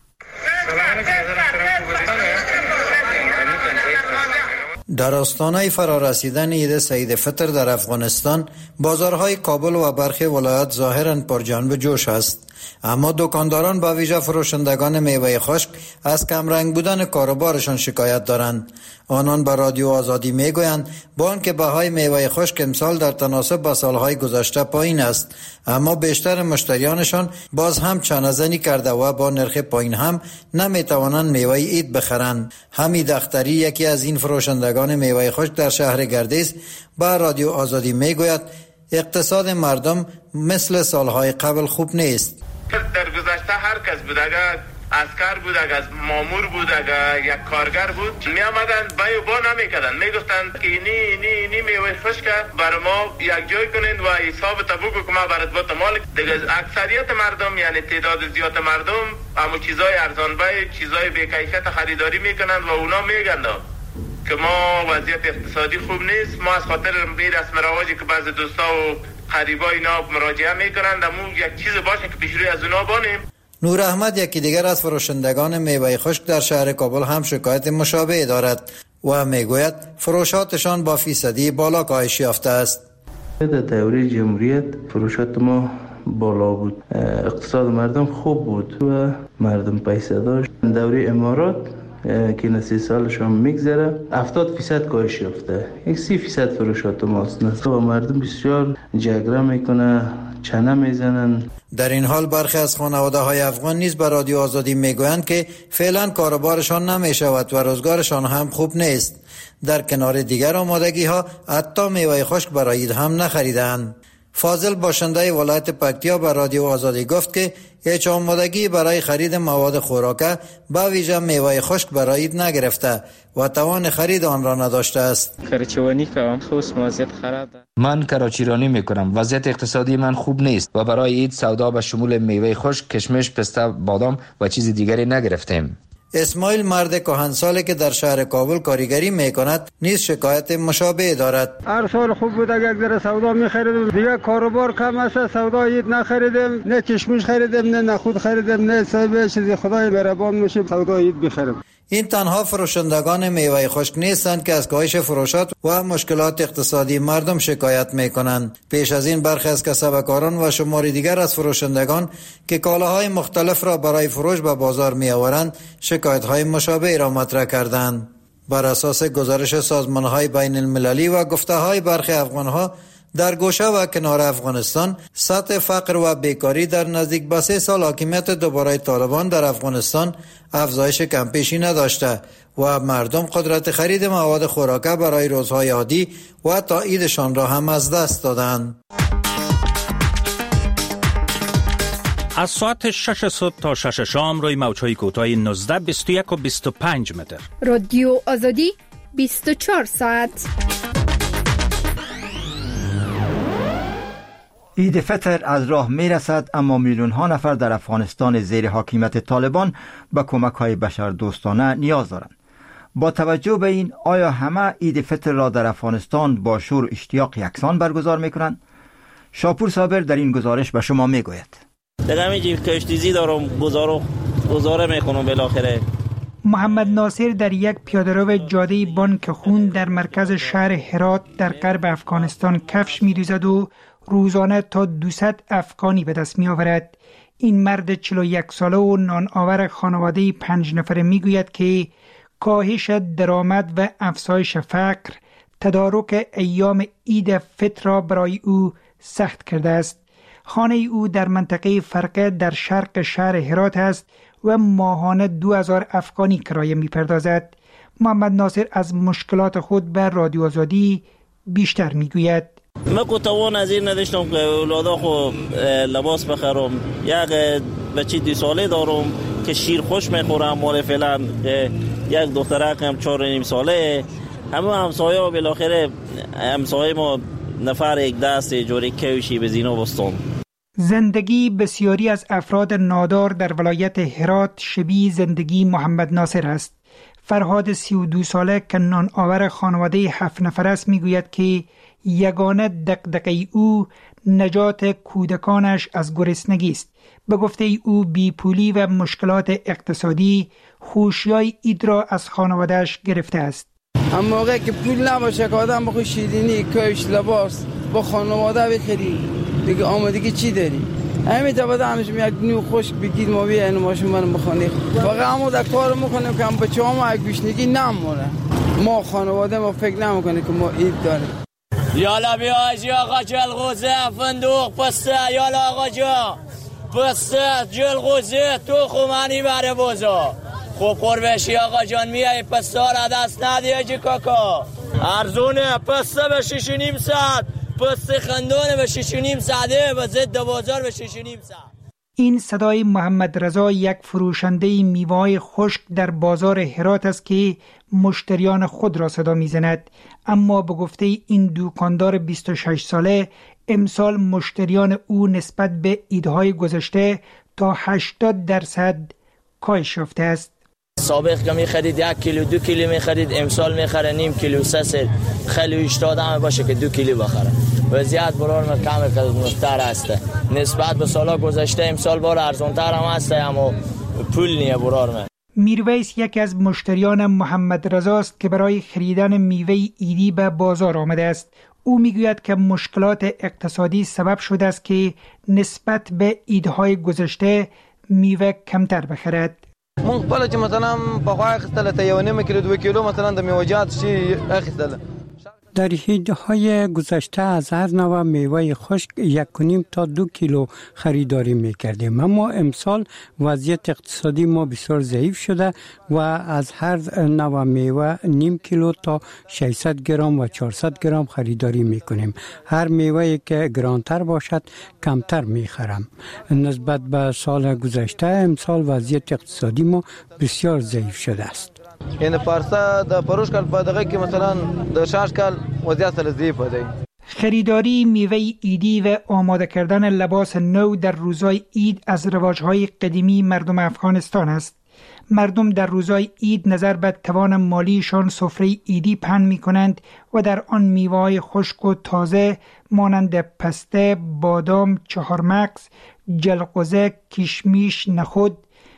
در آستانه فرارسیدن عید سعید فطر در افغانستان بازارهای کابل و برخی ولایات ظاهراً پرجنب و جوش است، اما دکانداران با ویژه فروشندگان میوه خشک از کمرنگ بودن کاروبارشان شکایت دارند. آنان به رادیو آزادی میگویند با آنکه بهای میوه خشک امسال در تناسب با سالهای گذشته پایین است، اما بیشتر مشتریانشان باز هم چانه‌زنی کرده و با نرخ پایین هم نمیتوانند میوه عید بخرند. حمید اختری یکی از این فروشندگان میوه خشک در شهر گردیز با رادیو آزادی میگوید اقتصاد مردم مثل سالهای قبل خوب نیست. در گذشته هر کس بود، اگر عسکر بود، اگر مامور بود، اگر یک کارگر بود، می آمدن بای و با نمی کردن، می گفتند که اینی اینی اینی میوه خشک برای ما یک جای کنین و حساب تا بگو که ما برات با مال. دیگه اکثریت مردم یعنی تعداد زیاد مردم اما چیزای ارزان بای چیزای بی کیفیت خریداری میکنند و اونا میگن که ما وضعیت اقتصادی خوب نیست. ما از خاطر این رسم رواجی که بعضی دوستا و قریبا اینا مراجعه میکنند امو یک چیز باشه که پیش روی از اونا بانیم. نور احمد یکی دیگر از فروشندگان میوه خشک در شهر کابل هم شکایت مشابه دارد و میگوید فروشاتشان با فیصدی بالا کاهش یافته است. در دوره جمهوریت فروشات ما بالا بود، اقتصاد مردم خوب بود و مردم پیسه داشت. دوره امارات که نسی سالشان میگذره هفتاد فیصد کاهش یافته، یک سی فیصد فروشات ماست و مردم بسیار جگره میکنه، چنه میزنن. در این حال برخی از خانواده های افغان نیز به رادیو آزادی میگویند که فعلا کاروبارشان نمیشود و روزگارشان هم خوب نیست. در کنار دیگر آمادگی ها حتی میوه خشک برای عید هم نخریدند. فاضل باشنده ولایت پکتیا به رادیو آزادی گفت که هیچ آمادگی برای خرید مواد خوراکه با ویژه میوه خشک برای عید نگرفته و توان خرید آن را نداشته است. کراچیرانی کنم، خصوص وضعیت خراب. من کراچیرانی میکنم، وضعیت اقتصادی من خوب نیست و برای عید سودا به شمول میوه خشک، کشمش، پسته، بادام و چیز دیگری نگرفتیم. اسماعیل مرد کهنسالی که در شهر کابل کاریگری میکند نیز شکایت مشابه دارد. هر سال خوب بود، یک ذره سودا میخریدیم، دیگه کاروبار کم است، سودا عید نخریدیم، نه کشمش خریدیم، نه نخود خریدیم، نه صاحب چیزی. خدای مهربان میشه سودا عید بخریم. این تنها فروشندگان میوه خشک نیستند که از کاهش فروشات و مشکلات اقتصادی مردم شکایت میکنند. پیش از این برخی از کسبکاران و شماری دیگر از فروشندگان که کالاهای مختلف را برای فروش به بازار میآورند شکایت‌های مشابه را مطرح کردند. بر اساس گزارش سازمان‌های بین المللی و گفته‌های برخی افغان‌ها در گوشه و کنار افغانستان سطح فقر و بیکاری در نزدیک به سه سال حاکمیت دوباره طالبان در افغانستان افزایش کمپیشی نداشته و مردم قدرت خرید مواد خوراکه برای روزهای عادی و تا عیدشان را هم از دست دادند. از ساعت شش صبح تا شش شام روی موج‌های کوتاه نوزده بیست و یک و بیست و پنج متر. رادیو آزادی بیست و چهار ساعت. عید فطر از راه می رسد، اما میلیون ها نفر در افغانستان زیر حاکمیت طالبان به کمک های بشر دوستانه نیاز دارند. با توجه به این، آیا همه عید فطر را در افغانستان با شور و اشتیاق یکسان برگزار می کنند؟ شاپور صابر در این گزارش به شما می گوید. دیگه میگی کشتیزی دارم، گزارو گزاره میکنم بالاخره. محمد ناصر در یک پیاده‌رو جاده بانک خون در مرکز شهر هرات در غرب افغانستان کفش می‌ریزد و روزانه تا دویست افغانی به دست می‌آورد. این مرد چهل و یک ساله و نان آور خانواده پنج نفره می‌گوید که کاهش درآمد و افزایش فقر تدارک ایام عید فطر را برای او سخت کرده است. خانه او در منطقه فرقه در شرق شهر هرات است و ماهانه دو هزار افغانی کرایه می‌پردازد. محمد ناصر از مشکلات خود به رادیو آزادی بیشتر می‌گوید. من که توان از این نداشتم که اولادا خو لباس بخرم. یک بچه دو ساله دارم که شیر خوش میخورم، مال فعلا یک دخترک هم چهار و نیم ساله. همه همسایه ها بالاخره همسایه ما نفر یک دست جوری کوشی به زینا بستم. زندگی بسیاری از افراد نادار در ولایت هرات شبیه زندگی محمد ناصر است. فرهاد سی و دو ساله که نان آور خانواده هفت نفر است میگوید که یگانه دغدغه او نجات کودکانش از گرسنگی است. به گفته او بیپولی و مشکلات اقتصادی خوشیای عید را از خانوادهش گرفته است. هم موقع که پول نباشه که آدم بخواه شیرینی، کاش، لباس با خانواده بخری، دیگه آمادگی چی داری؟ همین تا بعد همش یک نیو خشک بگید ما بیا اینو ماشین منو بخونی. فقط همو در کار میکنیم که هم بچه ها یک گوشنگی نمونه. ما خانواده ما فکر نمیکنیم که ما عید داریم. یالا بیا آجی آقا جلغوزه فندوق پسته، یالا آقا جا پسته جلغوزه تو خومانی بره بوزا. خوب قربشی آقا جان میای پسته را دست ندی جی کاکا. ارزونه پسته به شش و نیم ساعت، پسته خندونه به شش و نیم ساعته و ضد بازار به شش و نیم ساعت. این صدای محمد رضا یک فروشنده میوه‌های خشک در بازار هرات است که مشتریان خود را صدا میزند. اما به گفته این دکاندار بیست و شش ساله امسال مشتریان او نسبت به عیدهای گذشته تا هشتاد درصد کاهش یافته است. سابق که می‌خرید یک کیلو دو کیلو می‌خرید، امسال می‌خره نیم کیلو سه سه خیلی اشتاد همه باشه که دو کیلو بخره. وضعیت برای ما کم مستر است نسبت به سالا گذشته. امسال بار ارزان‌تر هم است اما پول نیه برای ما. میرویس یکی از مشتریان محمد رضا است که برای خریدن میوه عیدی به بازار آمده است. او میگوید که مشکلات اقتصادی سبب شده است که نسبت به عیدهای گذشته میوه کمتر بخرد. من قبل که مثلا بخواه اخستله تا یو نیم کیلو دو کیلو مثلا در میوجات شی اخستله. در عیدهای گذشته از هر نوع میوه خشک یک و نیم تا دو کیلو خریداری میکردیم، اما امسال وضعیت اقتصادی ما بسیار ضعیف شده و از هر نوع میوه نیم کیلو تا ششصد گرم و چهارصد گرم خریداری میکنیم. هر میوه که گرانتر باشد کمتر میخرم. نسبت به سال گذشته امسال وضعیت اقتصادی ما بسیار ضعیف شده است. این پارسا د پروش کال پدغه که مثلا د شش کال وضعیت ضعیف دی. خریداری میوه عیدی و آماده کردن لباس نو در روزهای عید از رواجهای قدیمی مردم افغانستان است. مردم در روزهای عید نظر به توان مالیشان سفره عیدی پهن می کنند و در آن میوه‌های خشک و تازه مانند پسته، بادام، چهارمغز، جلغوزه، کشمیش، نخود،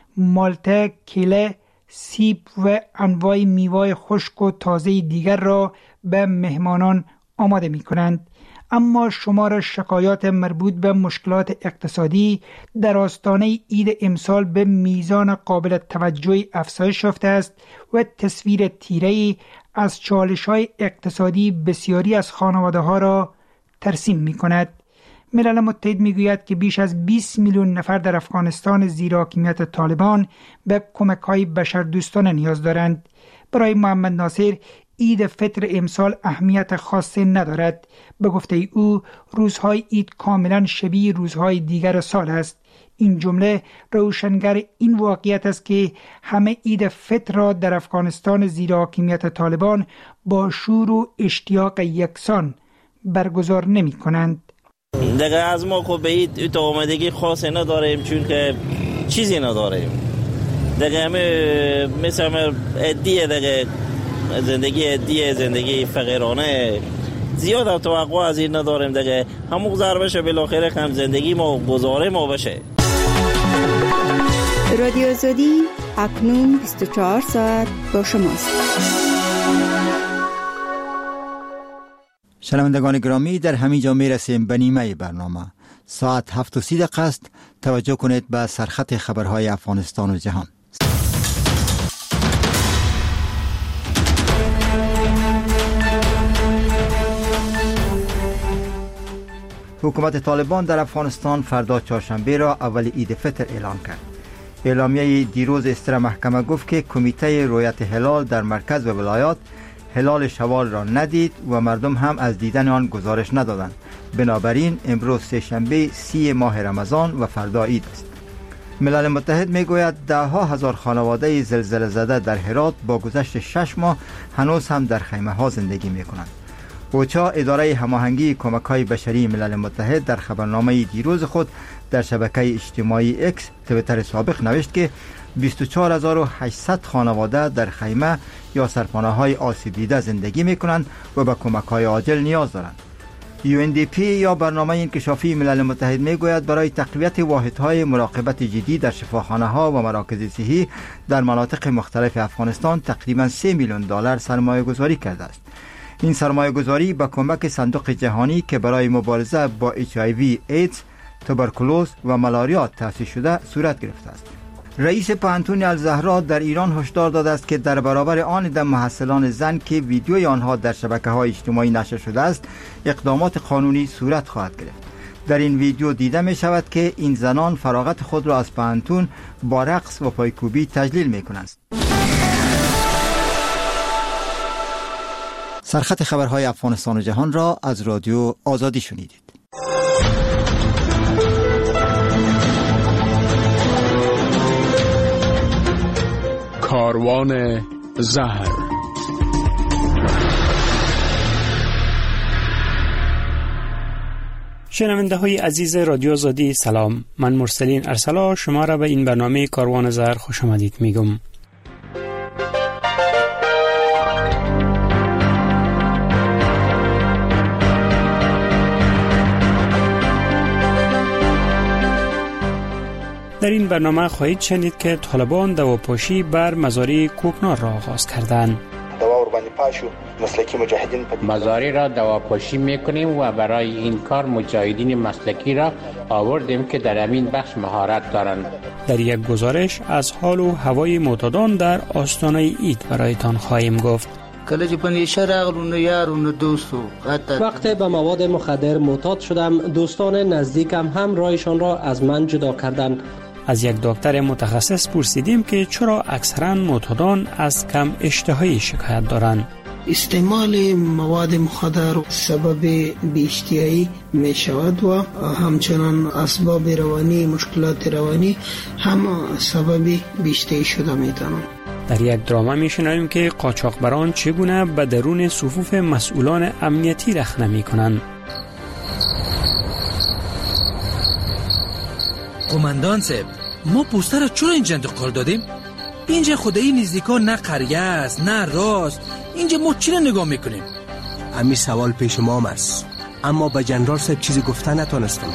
مالته، کیله، سیب و انواع میوه خشک و تازه دیگر را به مهمانان آماده می کنند. اما شمار شکایات مربوط به مشکلات اقتصادی در آستانه عید امسال به میزان قابل توجهی افزایش یافته است و تصویر تیره‌ای از چالش‌های اقتصادی بسیاری از خانواده‌ها را ترسیم می کند. ملل متحد میگوید که بیش از بیست میلیون نفر در افغانستان زیر حاکمیت طالبان به کمک‌های بشردوستانه نیاز دارند. برای محمد ناصر عید فطر امسال اهمیت خاصی ندارد. به گفته او روزهای عید کاملا شبیه روزهای دیگر سال است. این جمله روشنگر این واقعیت است که همه عید فطر را در افغانستان زیر حاکمیت طالبان با شور و اشتیاق یکسان برگزار نمی کنند. دیگه از ما که به عید تو آمدگی خاصی نداریم، چون که چیزی نداریم. دیگه همه مثل همه عدیه، دیگه زندگی عدیه، زندگی فقیرانه، زیاد توقع از این نداریم. دیگه همون گذار بشه، بالاخره هم زندگی ما گزاره ما بشه. رادیو آزادی اکنون بیست و چهار ساعت با شماست. شنوندگان گرامی، در همین جا می رسیم به نیمه برنامه. ساعت هفت و سی دقیقه است. توجه کنید به سرخط خبرهای افغانستان و جهان. حکومت طالبان در افغانستان فردا چهارشنبه را اول عید فطر اعلان کرد. اعلامیه دیروز استر محکمه گفت که کمیته رؤیت هلال در مرکز و ولایات هلال شوال را ندید و مردم هم از دیدن آن گزارش ندادند. بنابراین امروز سه شنبه سی ماه رمضان و فردا عید است. ملل متحد می گوید ده ها هزار خانواده زلزله زده در هرات با گذشت شش ماه هنوز هم در خیمه ها زندگی می کنند. اوچا، اداره هماهنگی کمک‌های بشری ملل متحد، در خبرنامه دیروز خود در شبکه اجتماعی اکس توییتر سابق نوشت که بیست و چهار هزار و هشتصد خانواده در خیمه یا سرپناه‌های آسیب دیده زندگی می‌کنند و به کمک‌های عاجل نیاز دارند. یو ان دی پی یا برنامه انکشافی ملل متحد میگوید برای تقویت واحدهای مراقبت جدی در شفاخانه‌ها و مراکز صحی در مناطق مختلف افغانستان تقریباً سه میلیون دلار سرمایه‌گذاری کرده است. این سرمایه‌گذاری با کمک صندوق جهانی که برای مبارزه با اچ آی وی ایدز، توبرکولوز و ملاریا تأسیس شده صورت گرفته است. رئیس پانتون الزهرا در ایران هشدار داده است که در برابر آن عده محصلان زن که ویدیوی آنها در شبکه‌های اجتماعی نشر شده است، اقدامات قانونی صورت خواهد گرفت. در این ویدیو دیده می شود که این زنان فراغت خود را از پانتون با رقص و پایکوبی تجلیل می کنند. سرخط خبرهای افغانستان و جهان را از رادیو آزادی شنیدید. کاروان زهر. شنونده های عزیز رادیو آزادی سلام، من مرسلین ارسلا شما را به این برنامه کاروان زهر خوش آمدید میگم. در این برنامه خواهید شنید که طالبان دواپاشی بر مزاری کوکنار را آغاز کردند. دوا وربانی پاشو مسلکی مجاهدین مزاری را دواپاشی میکنیم و برای این کار مجاهدین مسلکی را آوردیم که در همین بخش مهارت دارند. در یک گزارش از حال و هوای معتادان در آستانه عید برایتان خواهیم گفت. کله چې په نشه راغلو نو یارو نو دوستو وقتی به مواد مخدر معتاد شدم دوستان نزدیکم هم رایشان را از من جدا کردند. از یک دکتر متخصص پرسیدیم که چرا اکثرا معتادان از کم اشتهایی شکایت دارند. استعمال مواد مخدر سبب بی‌اشتهایی می شود و همچنان اسباب روانی، مشکلات روانی هم سبب بی‌اشتهایی شده می توانند. در یک درامه میشنویم که قاچاقبران چگونه به درون صفوف مسئولان امنیتی رخنه میکنند. قماندان صاحب، ما پوستر را چرا اینجا انتقال دادیم؟ اینجا خدایی نزدیکا نه قریه است نه راست. اینجا ما چی را نگاه میکنیم؟ امی سوال پیش ما است، اما به جنرال صاحب چیزی گفته نتونستم.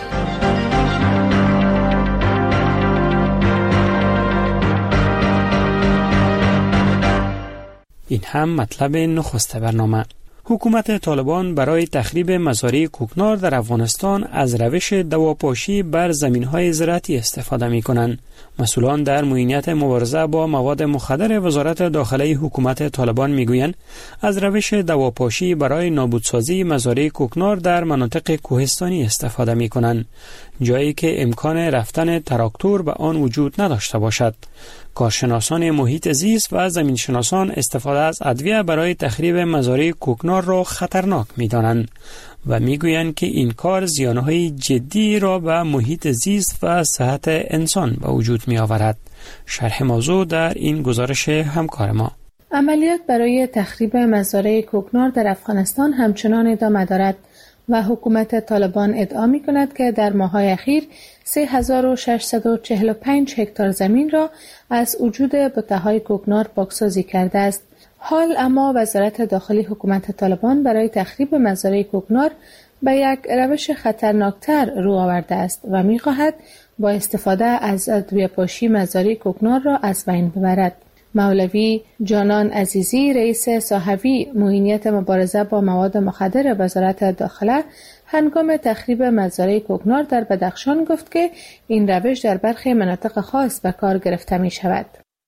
این هم مطلب نخست برنامه. حکومت طالبان برای تخریب مزارع کوکنار در افغانستان از روش دواپاشی بر زمین‌های زراعتی استفاده می‌کنند. مسئولان در معینیت مبارزه با مواد مخدر وزارت داخلی حکومت طالبان می‌گویند از روش دواپاشی برای نابودسازی مزارع کوکنار در مناطق کوهستانی استفاده می‌کنند، جایی که امکان رفتن تراکتور به آن وجود نداشته باشد. کارشناسان محیط زیست و زمینشناسان استفاده از ادویه برای تخریب مزارع کوکنار را خطرناک می‌دانند و میگویند که این کار زیانهای جدی را به محیط زیست و صحت انسان به وجود می‌آورد. شرح موضوع در این گزارش همکار ما. عملیات برای تخریب مزارع کوکنار در افغانستان همچنان ادامه دارد و حکومت طالبان ادعا می کند که در ماه‌های اخیر سه هزار و ششصد و چهل و پنج هکتار زمین را از وجود بته‌های کوکنار پاکسازی کرده است. حال اما وزارت داخلی حکومت طالبان برای تخریب مزارع کوکنار به یک روش خطرناکتر رو آورده است و می خواهد با استفاده از ادویه پاشی مزارع کوکنار را از بین ببرد. مولوی جانان عزیزی رئیس صاحبی معینیت مبارزه با مواد مخدر وزارت داخله هنگام تخریب مزارع کوکنار در بدخشان گفت که این روش در برخی مناطق خاص به کار گرفته می شود.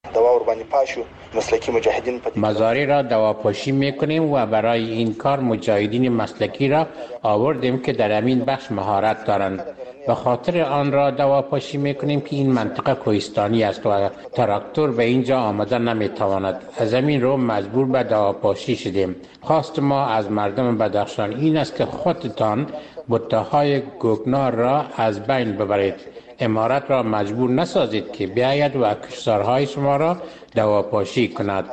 مزارع را دواپاشی میکنیم و برای این کار مجاهدین مسلکی را آوردیم که در همین بخش مهارت دارند. به خاطر آن را دواپاشی میکنیم که این منطقه کوهستانی است و تراکتور به اینجا آمده نمیتواند. از همین رو مجبور به دواپاشی شدیم. خواست ما از مردم بدخشان این است که خودتان بته‌های کوکنار را از بین ببرید. امارت را مجبور نسازید که بیاید و کشتارهای شما را دواپاشی کند.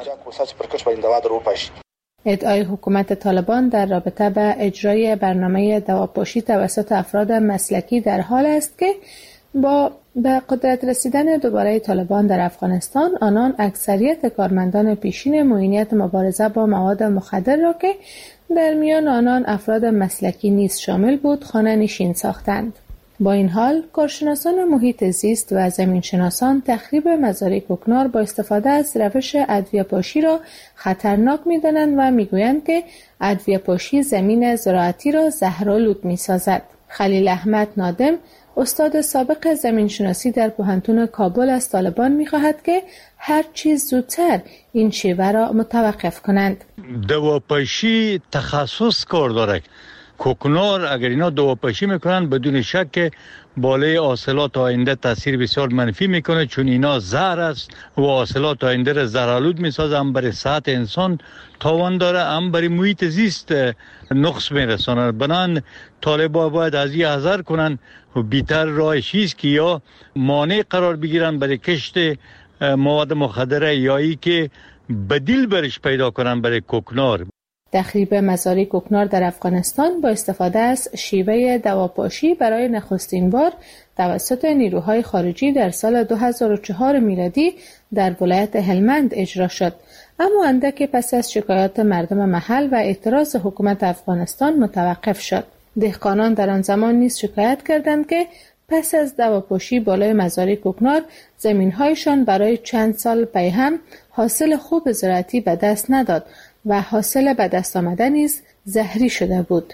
ادعای حکومت طالبان در رابطه با اجرای برنامه دواپاشی توسط افراد مسلکی در حال است که با به قدرت رسیدن دوباره طالبان در افغانستان آنان اکثریت کارمندان پیشین معینیت مبارزه با مواد مخدر را که در میان آنان افراد مسلکی نیز شامل بود خانه نشین ساختند. با این حال کارشناسان محیط زیست و زمینشناسان تخریب مزارع کوکنار با استفاده از روش ادویه پاشی را خطرناک می‌دانند و می‌گویند که ادویه پاشی زمین زراعتی را زهرآلود می‌سازد. خلیل احمد نادم استاد سابق زمینشناسی در پوهنتون کابل از طالبان می‌خواهد که هر چیز زودتر این شیوه را متوقف کنند. دواپاشی تخصص کار دارد. کوکنار اگر اینا دواپاشی میکنن بدون شک بالای حاصلات آینده تاثیر بسیار منفی میکنه، چون اینا زهر است و حاصلات آینده را زهرآلود میسازه. هم برای صحت انسان تاوان داره، هم برای محیط زیست نقص میرسانه. بنان طالبان باید از این حذر کنن و بیتر راه چیست که یا مانع قرار بگیرن برای کشت مواد مخدره یا ای که بدیل برش پیدا کنن برای کوکنار. تخریب مزارع کوکنار در افغانستان با استفاده از شیوه دواپاشی برای نخستین بار توسط نیروهای خارجی در سال دو هزار و چهار میلادی در ولایت هلمند اجرا شد، اما اندک پس از شکایات مردم محل و اعتراض حکومت افغانستان متوقف شد. دهقانان در آن زمان نیز شکایت کردند که پس از دواپاشی بالای مزارع کوکنار زمین‌هایشان برای چند سال پی هم حاصل خوب زراعتی به دست نداد و حاصل به دست آمده نیز زهری شده بود.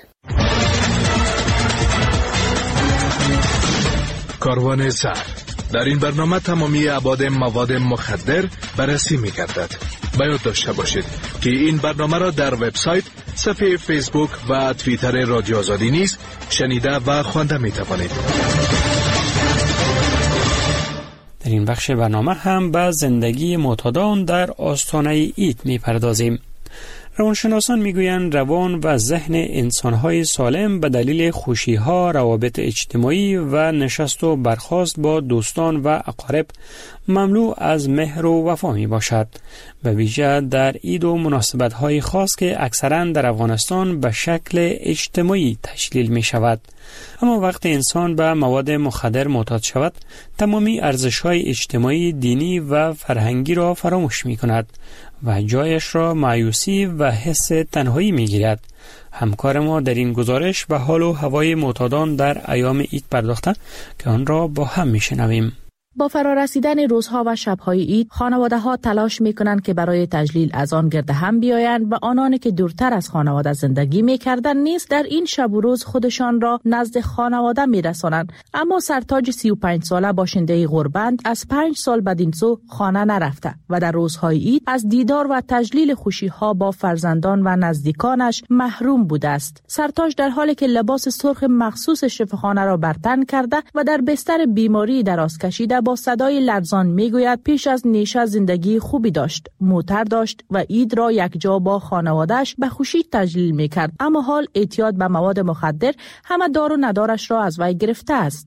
کاروان زهر در این برنامه تمامی ابعاد مواد مخدر بررسی می‌گردد. باید داشته باشید که این برنامه را در وبسایت، صفحه فیسبوک و توییتر رادیو آزادی نیز شنیده و خوانده می‌توانید. در این بخش برنامه هم به زندگی معتادان در آستانه عید می‌پردازیم. روانشناسان میگویند روان و ذهن انسان‌های سالم به دلیل خوشی‌ها، روابط اجتماعی و نشست و برخاست با دوستان و اقارب مملو از مهر و وفا می باشد. به ویژه در عید و مناسبت‌های خاص که اکثراً در افغانستان به شکل اجتماعی تشکیل می شود. اما وقتی انسان به مواد مخدر معتاد شود، تمامی ارزش‌های اجتماعی، دینی و فرهنگی را فراموش می کند و جایش را مایوسی و حس تنهایی می گیرد. همکار ما در این گزارش به حال و هوای معتادان در ایام عید پرداخته که آن را با هم می شنویم. با فرارسیدن روزها و شبهای عید، خانواده ها تلاش می کنند که برای تجلیل از آن گرد هم بیایند و آنانی که دورتر از خانواده زندگی می کردند نیز در این شب و روز خودشان را نزد خانواده می رسانند. اما سرتاج سی و پنج ساله باشنده غربند از پنج سال بدین سو خانه نرفته و در روزهای عید از دیدار و تجلیل خوشی ها با فرزندان و نزدیکانش محروم بوده است. سرتاج در حالی که لباس سرخ مخصوص شفاخانه را بر تن کرده و در بستر بیماری دراز کشیده با صدای لرزان میگوید پیش از نیشه زندگی خوبی داشت، موتر داشت و عید را یک جا با خانواده‌اش به خوشی تجلیل میکرد، اما حال اعتیاد به مواد مخدر همه دار و ندارش را از وی گرفته است.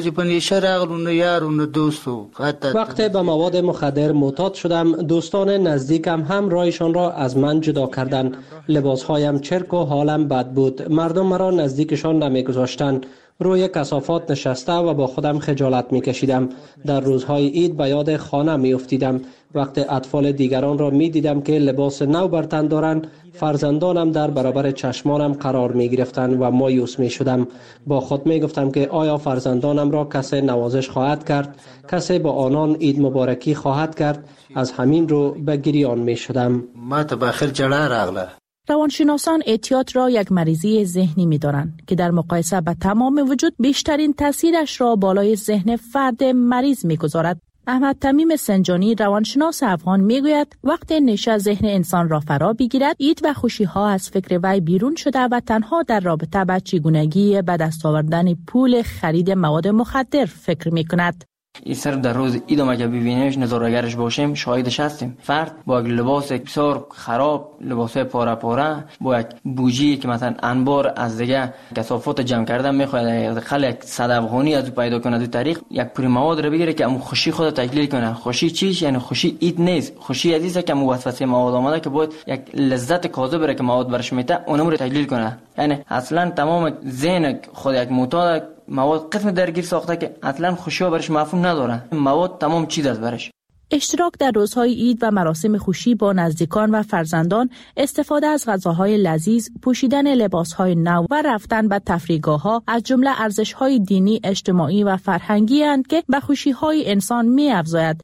وقتی به مواد مخدر معتاد شدم، دوستان نزدیکم هم رایشان را از من جدا کردند. لباسهایم چرک و حالم بد بود. مردم مرا نزدیکشان نمیگذاشتند. روی کثافات نشسته و با خودم خجالت میکشیدم. در روزهای عید به یاد خانه میافتیدم. وقتی اطفال دیگران را میدیدم که لباس نو بر تن دارند، فرزندانم در برابر چشمانم قرار می گرفتند و مایوس می شدم. با خود می گفتم که آیا فرزندانم را کسی نوازش خواهد کرد؟ کسی با آنان عید مبارکی خواهد کرد؟ از همین رو به گریان می شدم. ما تباخر جلا راغله. روانشناسان اعتیاد را یک مریضی ذهنی می دانند که در مقایسه با تمام وجود بیشترین تاثیرش را بالای ذهن فرد مریض می گذارد. احمد تمیم سنجانی روانشناس افغان میگوید وقتی نشه ذهن انسان را فرا بگیرد، عید و خوشی ها از فکر وی بیرون شده و تنها در رابطه با چگونگی به دست آوردن پول خرید مواد مخدر فکر می کند. این صرف در روز عید ما که ببینیمش نظاره‌گرش باشیم شاهدش هستیم. فرد با یک لباس بسیار خراب، لباس پاره پاره، با یک بوجی که مثلا انبار از دیگه کثافات جمع کردن میخواد خل یک صد افغانی از پیدا کنه، دو طریق یک پول مواد رو بگیره که امو خوشی خود تجلیل کنه. خوشی چیش؟ یعنی خوشی عید نیست. خوشی عزیزه که امو وسوسه مواد آمده که باید یک لذت کاذب بره که مواد برش میته اونم رو تجلیل کنه. یعنی اصلا تمام ذهن خود یک معتاد مواد قسم درگیر ساخته که اصلا خوشی ها برش مفهوم نداره. مواد تمام چیز است برش. اشتراک در روزهای عید و مراسم خوشی با نزدیکان و فرزندان، استفاده از غذاهای لذیذ، پوشیدن لباسهای نو و رفتن به تفریحگاه‌ها از جمله ارزش‌های دینی، اجتماعی و فرهنگی اند که به خوشی‌های انسان می‌افزاید.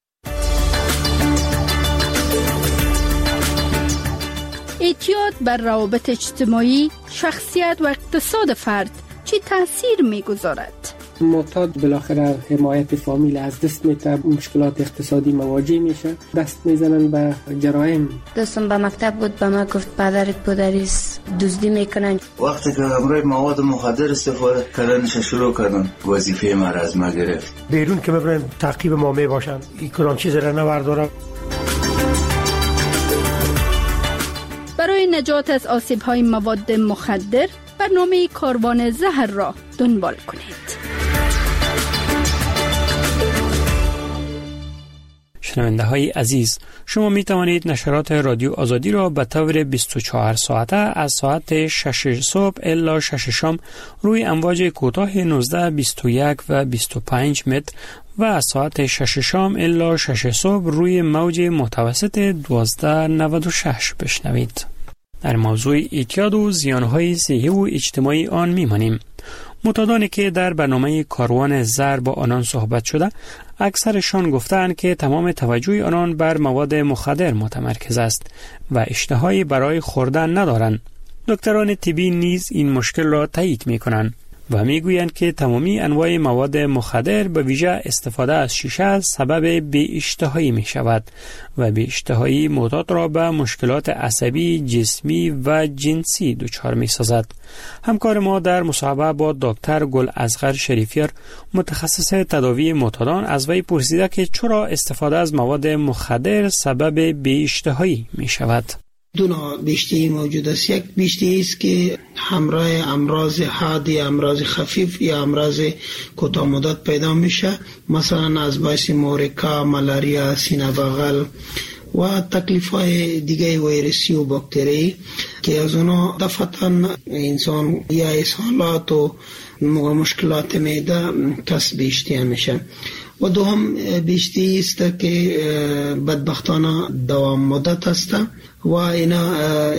اعتیاد بر روابط اجتماعی، شخصیت و اقتصاد فرد چی تاثیر می‌گذارد؟ معتاد بالاخره حمایت فامیل از دست میده، مشکلات اقتصادی مواجه میشه، دست میزنن به جرایم. دوستم به مکتب بود، به ما گفت پدرت پدریس دزدی میکنن. وقتی که امروی مواد مخدر استفاده کردنش شروع کردن، وظیفه ما را از ما گرفت. بیرون که ببرن تعقیب ما میباشن، این کدام چیز را نوردارم. برای نجات از آسیب‌های مواد مخدر برنامه کاروان زهر را دنبال کنید. شنونده های عزیز، شما می توانید نشرات رادیو آزادی را به طور بیست و چهار ساعته از ساعت شش صبح الی شش شام روی امواج کوتاه نوزده، بیست و یک و بیست و پنج متر و از ساعت شش شام الی شش صبح روی موج متوسط دوازده نود و شش بشنوید. در موضوع اعتیاد و زیانهای صحی و اجتماعی آن میمانیم. معتادانی که در برنامه کاروان زهر با آنان صحبت شده، اکثرشان گفتند که تمام توجه آنان بر مواد مخدر متمرکز است و اشتهایی برای خوردن ندارند. دکتران طبی نیز این مشکل را تایید می‌کنند و میگویند که تمامی انواع مواد مخدر به ویژه استفاده از شیشه سبب بی‌اشتهایی می شود و بی‌اشتهایی معتاد را به مشکلات عصبی، جسمی و جنسی دچار می سازد. همکار ما در مصاحبه با دکتر گل اصغر شریفیار، متخصص تداوی معتادان، از وی پرسیده که چرا استفاده از مواد مخدر سبب بی‌اشتهایی می شود. دو نوع بیشتری موجود است. یک بیشتری است که همراه امراض حاد یا امراض خفیف یا امراض کوتاه مدت پیدا میشه، مثلا از باعث مورکا، ملاریا، سینه بغل و تکلیف‌های دیگه ویروسی و باکتری که از اونا دفعتاً انسان یا اسهالات و مشکلات معده کسب بیشتری میشه. و دوم بیشتری است که بدبختانه دوام مدت است و اینا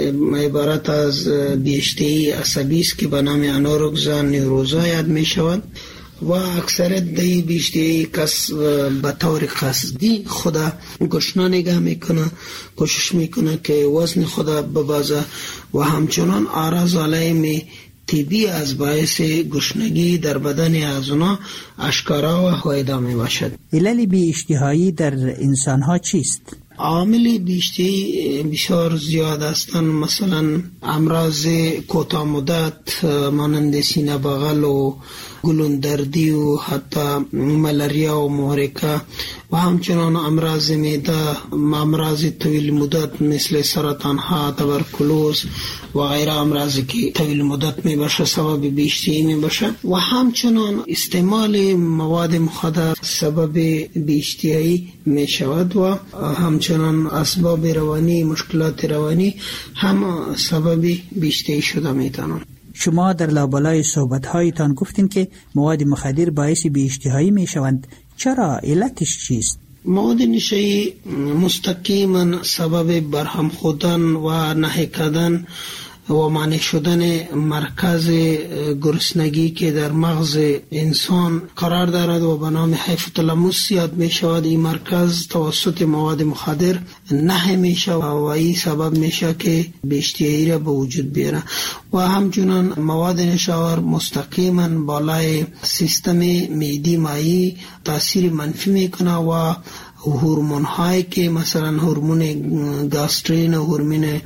عبارت از بیشتری عصبی است که به نام انورکسیا نیوروزا یاد می شود و اکثرت دی بیشتری کس به طور قصدی خدا گشنه نگاه میکنه، کوشش میکنه که وزن خدا ببازه و همچنان آراز علائم طبی از باعث گشنگی در بدن از اونا اشکارا و هایدا می باشد. علل بی اشتهایی در انسان ها چیست؟ عامل بیشتری بسیار زیاد هستند، مثلا امراض کوتاه مدت مانند سینه بغل و گلوندردی و حتی ملاریا و محرقه و همچنان امراض معده، امراض طویل مدت مثل سرطان ها، تبرکلوز و غیره امراضی که طویل مدت می باشه سبب بیشتری می باشه و همچنان استعمال مواد مخدر سبب بیشتری می شود و همچنان اسباب روانی، مشکلات روانی هم سبب بیشتری شده می تانند. شما در لابلای صحبت‌هایتان گفتین که مواد مخدر باعث بی‌اشتهایی می‌شوند. چرا؟ علتش چیست؟ مواد نشایی مستقیما سبب برهم خوردن و نهی کردن و مانع شدن مرکز گرسنگی که در مغز انسان قرار دارد و به نام هایپوتالاموس یاد می شود. این مرکز توسط مواد مخدر نهی می شود و این سبب می شود که بیشتری را به وجود بیاره و همچنان مواد نشاور مستقیما بالای سیستم معده مایی تاثیر منفی می کنه و هورمون هایی که مثلا هورمون گاسترین و هورمون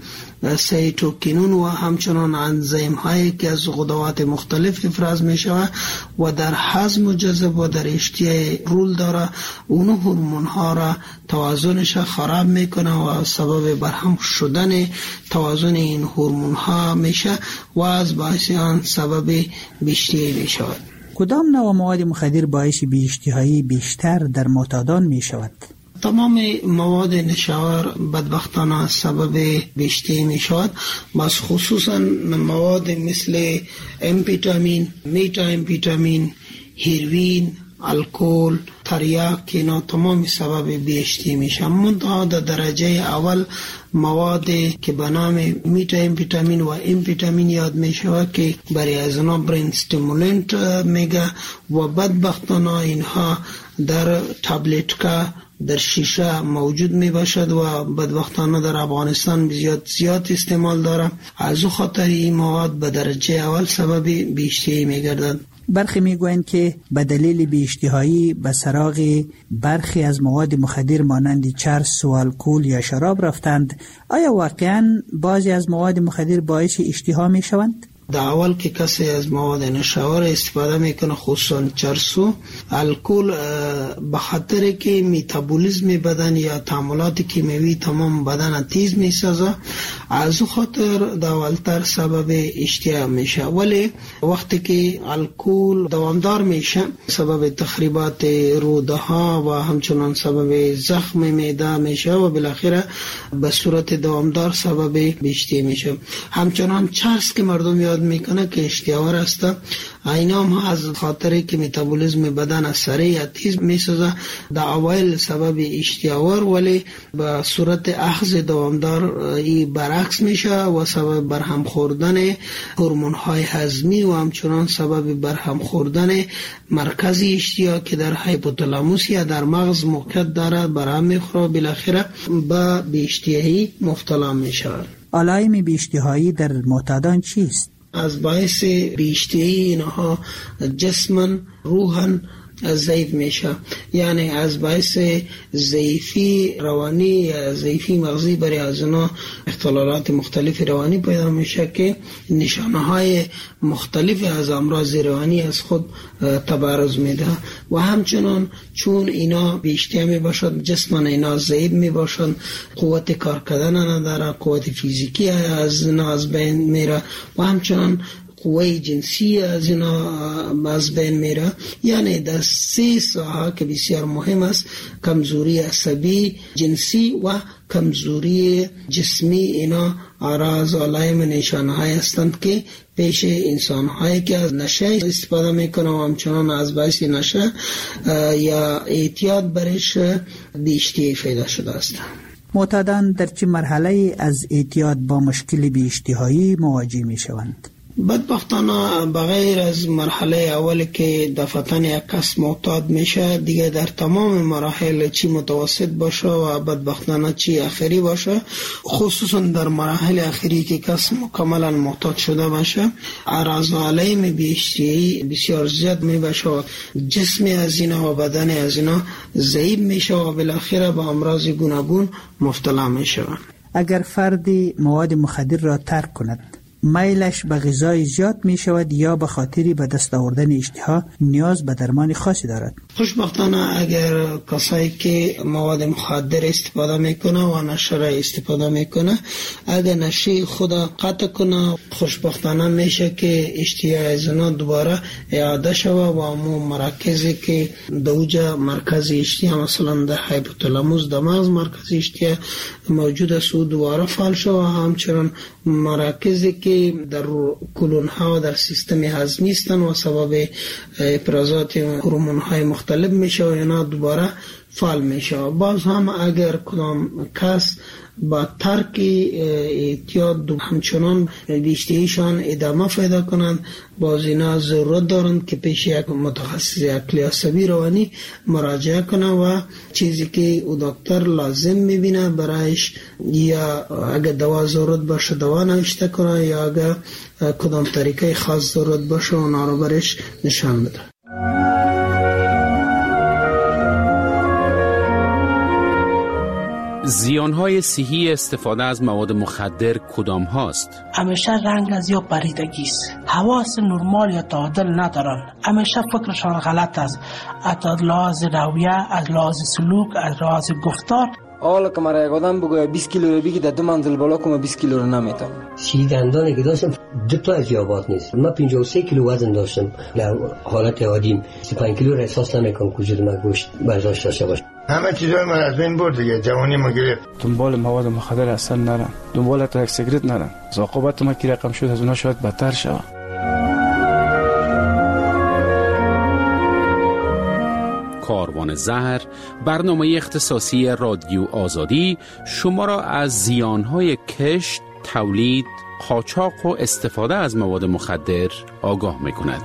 سیتوکینون و همچنان انزیم هایی که از غدوات مختلف افراز می شود و در هضم و جذب و در اشتها رول داره، اون هورمون ها را توازنش خراب میکنه و سبب برهم شدن توازن این هورمون ها میشه و از باعث آن سبب بیشتری می شود. کدام نوع مواد مخدر باعث بی‌اشتهایی بیشتر در معتادان می شود؟ تمام مواد نشاور بدبختانه سبب بیشتری می شود، بس خصوصا مواد مثل امفیتامین، میتا امفیتامین، هیروین، الکل، تریاک که اینا تمام سبب بیشتری می شود. منتها در درجه اول مواد که به نام میتا امفیتامین و امفیتامین یاد می شود که برای از اینا برین استیمولنت میگه و بدبختانه اینها در تابلت که در شیشه موجود می باشد و بدبختانه در افغانستان زیاد زیاد استعمال داره. از او خاطر این مواد به درجه اول سبب بیشتری می گردد. برخی می گویند که به دلیل بی‌اشتهایی به سراغ برخی از مواد مخدر مانند چرس و الکل یا شراب رفتند. آیا واقعا بعضی از مواد مخدر باعث اشتها می شوند؟ در اول که کسی از مواد نشاور استفاده میکنه خصوصا چرس و الکل به خاطر که میتابولیزم بدن یا تعاملات کیمیایی تمام بدن تیز میسازه، از خاطر در اولتر سبب اشتها میشه. ولی وقتی که الکل دوامدار میشه سبب تخریبات روده ها و همچنان سبب زخم معده میشه و بالاخره به صورت دوامدار سبب بیشتری میشه. همچنان چرس که مردم یاد میکنه که اشتهاور است، اینا هم از خاطری که متابولیسم بدن سریع تیز میسازه در اوایل سبب اشتهاور، ولی به صورت اخذ دوامدار این برعکس میشه و سبب برهم خوردن هورمون های هضمی و همچنان سبب برهم خوردن مرکز اشتها که در هایپوتالاموس یا در مغز موقعیت دارد برهم میخوره، بالاخره به بیشتهایی مبتلا میشه. علائم بیشتهایی در معتادان چیست؟ از باعث بیشتری اینها جسمن روحن ضعیف میشه، یعنی از باعث ضعیفی روانی یا ضعیفی مغزی برای از اینا اختلالات مختلف روانی پیدا میشه که نشانه های مختلف از امراض روانی از خود تبرز میده و همچنان چون اینا بیشتر می باشد جسمن اینا ضعیف می باشد، قوت کار کردن نداره، قوت فیزیکی از اینا از بین میره و همچنان قوه جنسی از اینا از بین میره. یعنی در سه ساحه که بسیار مهم است، کمزوری عصبی، جنسی و کمزوری جسمی، اینا آراز و علائم نشانه های هستند که پیش انسان هایی که از نشه استفاده میکنه و همچنان از باعث نشه یا اعتیاد برش بیشتری پیدا شده است. معتادان در چه مرحله از اعتیاد با مشکل بی‌اشتهایی مواجه می شوند؟ بدبختانه بغیر از مرحله اولی که دفعتاً یک کس معتاد میشه، دیگه در تمام مراحل چی متوسط باشه و بدبختانه چی اخری باشه، خصوصا در مراحل اخری که کس مکملا معتاد شده باشه، اعراض علائم بیشتری بسیار زیاد می باشه و جسم از اینا و بدن از اینا ضعیف میشه و بالاخره به امراض گوناگون مبتلا میشه. اگر فردی مواد مخدر را ترک کند، میلش به غذای زیاد می شود یا به خاطری به دست آوردن اشتها نیاز به درمان خاصی دارد؟ خوشبختانه اگر کسایی که مواد مخدر استفاده میکنه و نشه را استفاده میکنه، اگر نشه خود قطع کنه، خوشبختانه میشه که اشتها از اونا دوباره اعاده شوه و امو مراکزی که دوجه مرکز اشتها، مثلا در هایپوتالاموس در مغز مرکز اشتها موجود است، دوباره فعال شوه. همچنان مراکزی که در کلون ها و در سیستم هضمی هستند و سبب افرازات هورمون های مختلف میشه و اینا دوباره فعال میشه. باز هم اگر کدام کس با ترک اعتیاد همچنان بیشتریشان ادامه پیدا کنند، باز اینا ضرورت دارند که پیش یک متخصص عقلی عصبی روانی مراجعه کنه و چیزی که او دکتر لازم میبینه برایش، یا اگر دوا ضرورت باشه دوا نوشته کنه، یا اگر کدام طریقه خاص ضرورت باشه اونا رو برش نشان بده. زیانهای صحی استفاده از مواد مخدر کدام هاست؟ همیشه رنگ از یا پریدگی است، حواس نرمال یا تعادل ندارن، همیشه فکرشان غلط است، از لحاظ رویه، از لحاظ سلوک، از لحاظ گفتار. حالا که مرا یک آدم بگوید بیست کیلو رو بگی در دو منزل بالا کنم بیست کیلو رو نمیتونم. سی دندانی که داشتم دو تا از یابات نیست. من پنجاه و سه کیلو وزن داشتم. در حالت عادیم سی و پنج کیلو را احساس نمیکنم وجود من گوشت برداشت داشته باشه. همه چیزای من از بین برد دیگه، جوانی ما گرفت. دنبال مواد مخدر اصلا نرم، دنبال ترک سیگرت نرم. عاقبت ما که رقم شد از اونها شاید بدتر شود. کاروان زهر، برنامه اختصاصی رادیو آزادی شما را از زیانهای کشت، تولید، قاچاق و استفاده از مواد مخدر آگاه می‌کند.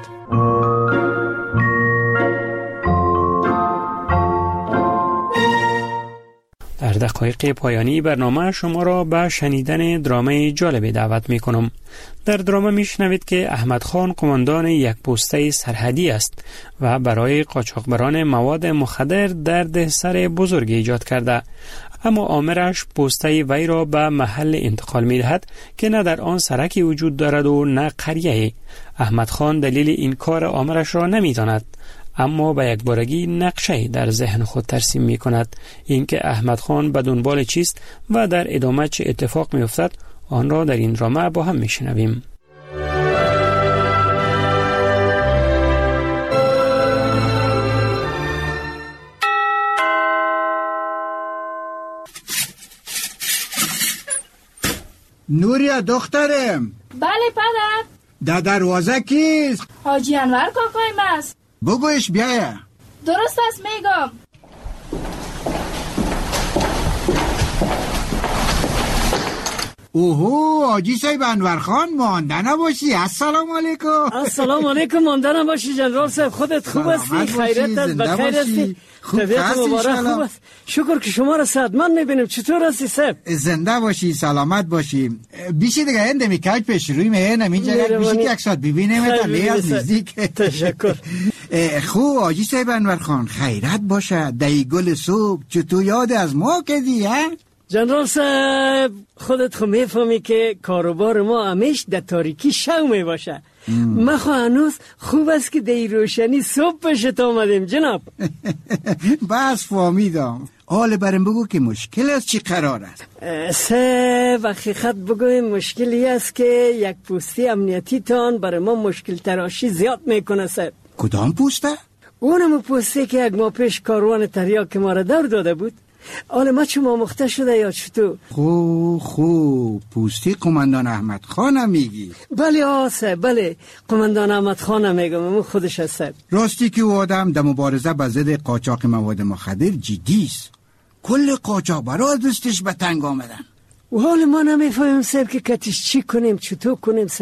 در دقایق پایانی برنامه شما را به شنیدن درامه جالبی دعوت می کنم. در درامه می شنوید که احمد خان قماندان یک پسته سرحدی است و برای قاچاقبران مواد مخدر دردسر بزرگی ایجاد کرده، اما آمرش پسته وی را به محل انتقال می دهد که نه در آن سرکی وجود دارد و نه قریه. احمد خان دلیل این کار آمرش را نمی داند، اما به یک بارگی نقشه در ذهن خود ترسیم می کند. اینکه احمد خان به دنبال چیست و در ادامه چه اتفاق می افتد، آن را در این درامه با هم می شنویم. نوریا دخترم. بله پدر. در دروازه کیست؟ حاجی انور کاکایم است. بگویش بیایه. درست است میگم. اوهو حاجی صاحب انور خان، مانده نباشی. السلام علیکم. السلام علیکم. مانده نباشی جنرال صاحب، خودت خوب هستی؟ خیرت است؟ بخیر هستی؟ طبیعت مبارک خوب است؟ شکر که شما را صحتمند میبینیم. چطور هستی صاحب؟ زنده باشی، سلامت باشی. بیشی دیگه هنده می کج پیش روی مهنم اینجا بیشی که یک ساعت ببینیم تا نیاز نزدیک. تشکر. خوب حاجی صاحب انور خان، خیرت باشه. دی گل صبح چطور یاد از ما کردی ها؟ جنرال صاحب خودت خو میفهمی که کاروبار ما همیش در تاریکی شو می باشه. ما خو هنوز خوب است که در روشنی صبح پشت آمدیم جناب. بس فهمیدم. حال برم بگو که مشکل است چی قرار است؟ سه و حقیقت بگویم مشکلی است که یک پوستی امنیتی تان برای ما مشکل تراشی زیاد میکنه صاحب. کدام پوسته؟ اونم پوستی که یک ماه پیش کاروان تریاک ما را دور داده بود. آله ما چون مامخته شده یا چطور؟ خو خو پوستی قماندان احمد خانم میگی؟ بله آسه بله قماندان احمد خانم میگم، اون خودش هست. راستی که او آدم در مبارزه با ضد قاچاق مواد مخدر جدی است. کل قاچاق برای دستش به تنگ آمدن. و حال ما نمیفهمیم صاحب که کتیش چی کنیم چطور کنیم صاحب.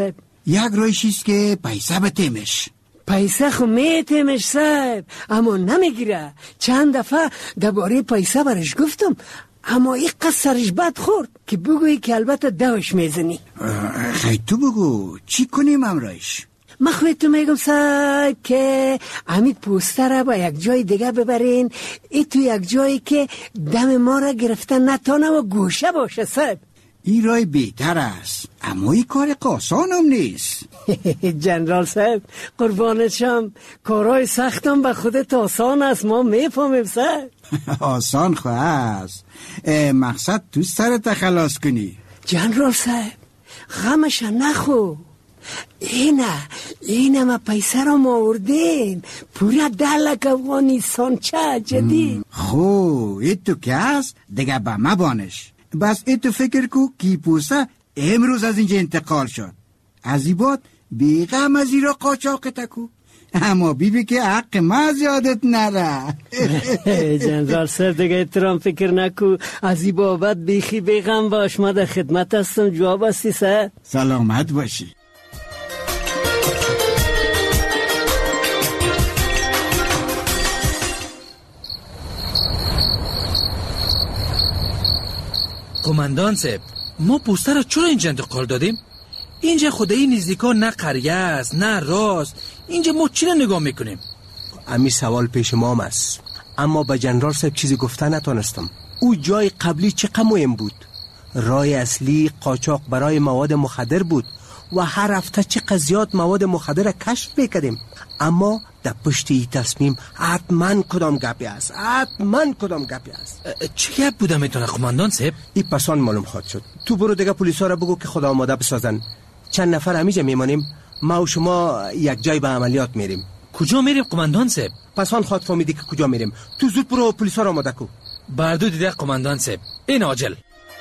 یک رویشیست که پیسه بتیمش. پیسه خو میتیمش صاحب، اما نمیگیره. چند دفعه درباره پیسه برش گفتم، اما این قصد سرش بد خورد که بگویی که البته دوش میزنی. خیلی تو بگو چی کنیم امرایش؟ من خواهی تو میگم صاحب که امید پوستره با یک جای دیگه ببرین، ای تو یک جایی که دم ما را گرفتن نتانه و گوشه باشه صاحب. این رای بهتر است، اما این کار آسان هم نیست. جنرال صاحب قربانت شم، کارهای سختم به خودت آسان است، ما میفهمیم صاحب. آسان خواه است، مقصد تو سرت خلاص کنی. جنرال صاحب غمش نخو، اینه اینه ما پیسه را موردین پورا دلک افغانستان چه جدید. خو ایتو که هست دیگه با ما بانش، بس ایتو فکر کو کی پوسه امروز از اینجا انتقال شد، از این بعد بیغم از این را قاچاق تکو، اما بیبی که حق ما زیادت نره. جنرال صاحب دیگه احترام فکر نکو، از این بابت بیخی بیغم باش، ما در خدمت هستم. جواب هستی سر؟ سلامت باشی. قماندان صاحب ما پوسته را چرا اینجا انتقال دادیم؟ اینجا خدایی نزدیکا نه قریه است نه راست، اینجا ما چی را نگاه میکنیم؟ امی سوال پیش ما هم است، اما به جنرال صاحب چیزی گفتن نتونستم. او جای قبلی چقدر مهم بود، راه اصلی قاچاق برای مواد مخدر بود و هر هفته چقدر زیاد مواد مخدر را کشف میکردیم، اما در پشت این تصمیم حتما کدام گپی است، حتما کدام گپی است. چه گپ بوده میتونه قماندان صاحب؟ این پسان معلوم خواهد شد. تو برو دیگه پلیسا را بگو که خدا آماده بسازن، چند نفر همیجا میمانیم، ما و شما یک جای به عملیات میریم. کجا میریم قماندان صاحب؟ پسان خواهد فهمیدی که کجا میریم. تو زود برو پلیسا را آماده کو. بردو دیده قماندان صاحب، این عاجل.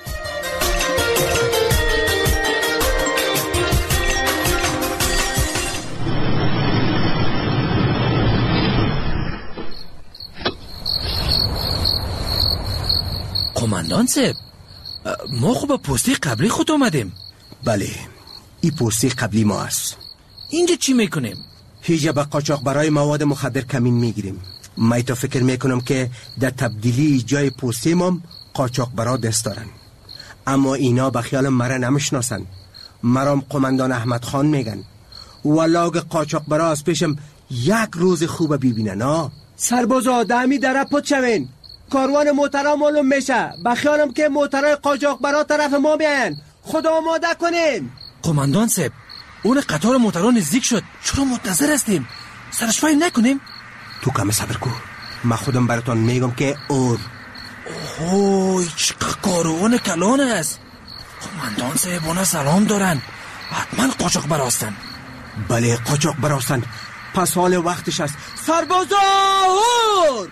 قماندان صاحب ما خوب پستی قبلی خود آمدیم. بله این پستی قبلی ما است. اینجا چی میکنیم؟ هیچ به قاچاق برای مواد مخدر کمین میگیریم. من تا فکر میکنم که در تبدیلی جای پستی ما قاچاق برا دست دارن، اما اینا به خیال مرا نمیشناسن. مرام قماندان احمد خان میگن، ولاگ قاچاق برا از پیشم یک روز خوب ببینن. ها سربازا دمی در پت شوین، کاروان موترا معلوم میشه، بخیالم که موترای قاچاق برا طرف ما بیاین، خدا آماده کنین. قماندان صاحب اون قطار موترا نزدیک شد، چرا منتظر هستیم؟ سرش فایل نکنیم؟ تو کم صبر کو، من خودم براتون میگم که اور. اوه چقدر کاروان کلان است. قماندان صاحب اونا سلام دارن، حتما قاچاق براستن. بله قاچاق براستن، پس حال وقتش است. سربازا اور!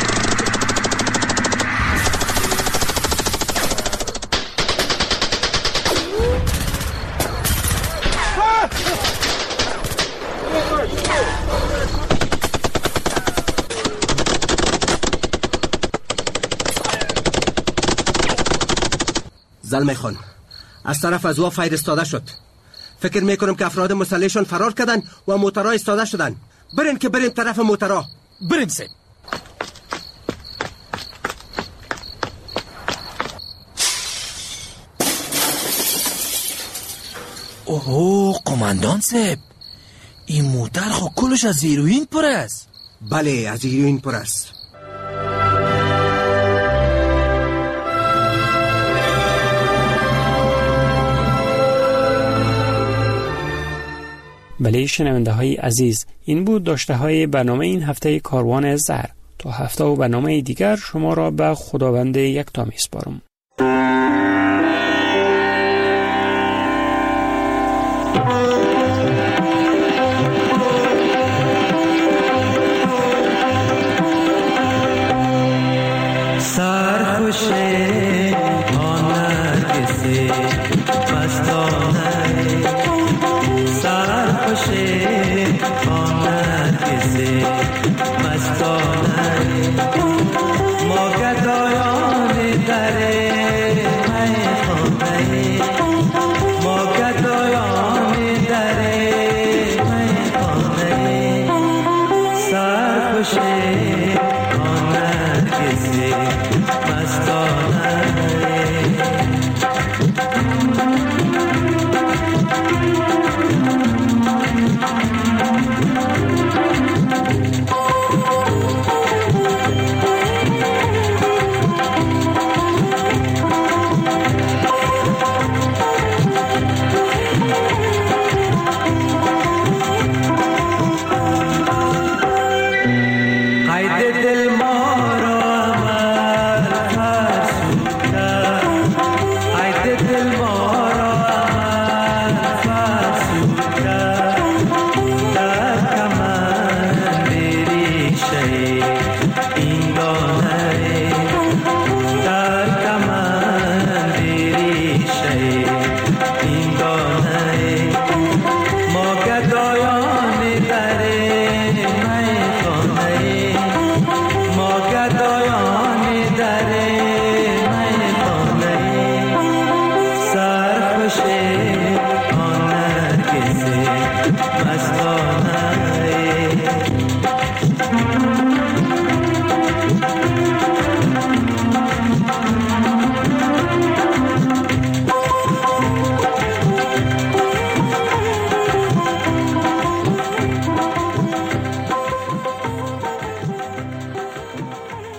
زلمه خان از طرف از وا فایر استاده شد. فکر میکنم که افراد مسلحشون فرار کردن و موترها استاده شدن. برین که بریم طرف موترها. بریم سید. اوه قماندان صاحب این موتر خو کلش از هیروین پر است. بله از هیروین پر است. بله شنونده های عزیز، این بود داشته های برنامه این هفته کاروان زهر. تا هفته و برنامه دیگر شما را به خداوند یکتا میسپارم. سرخوش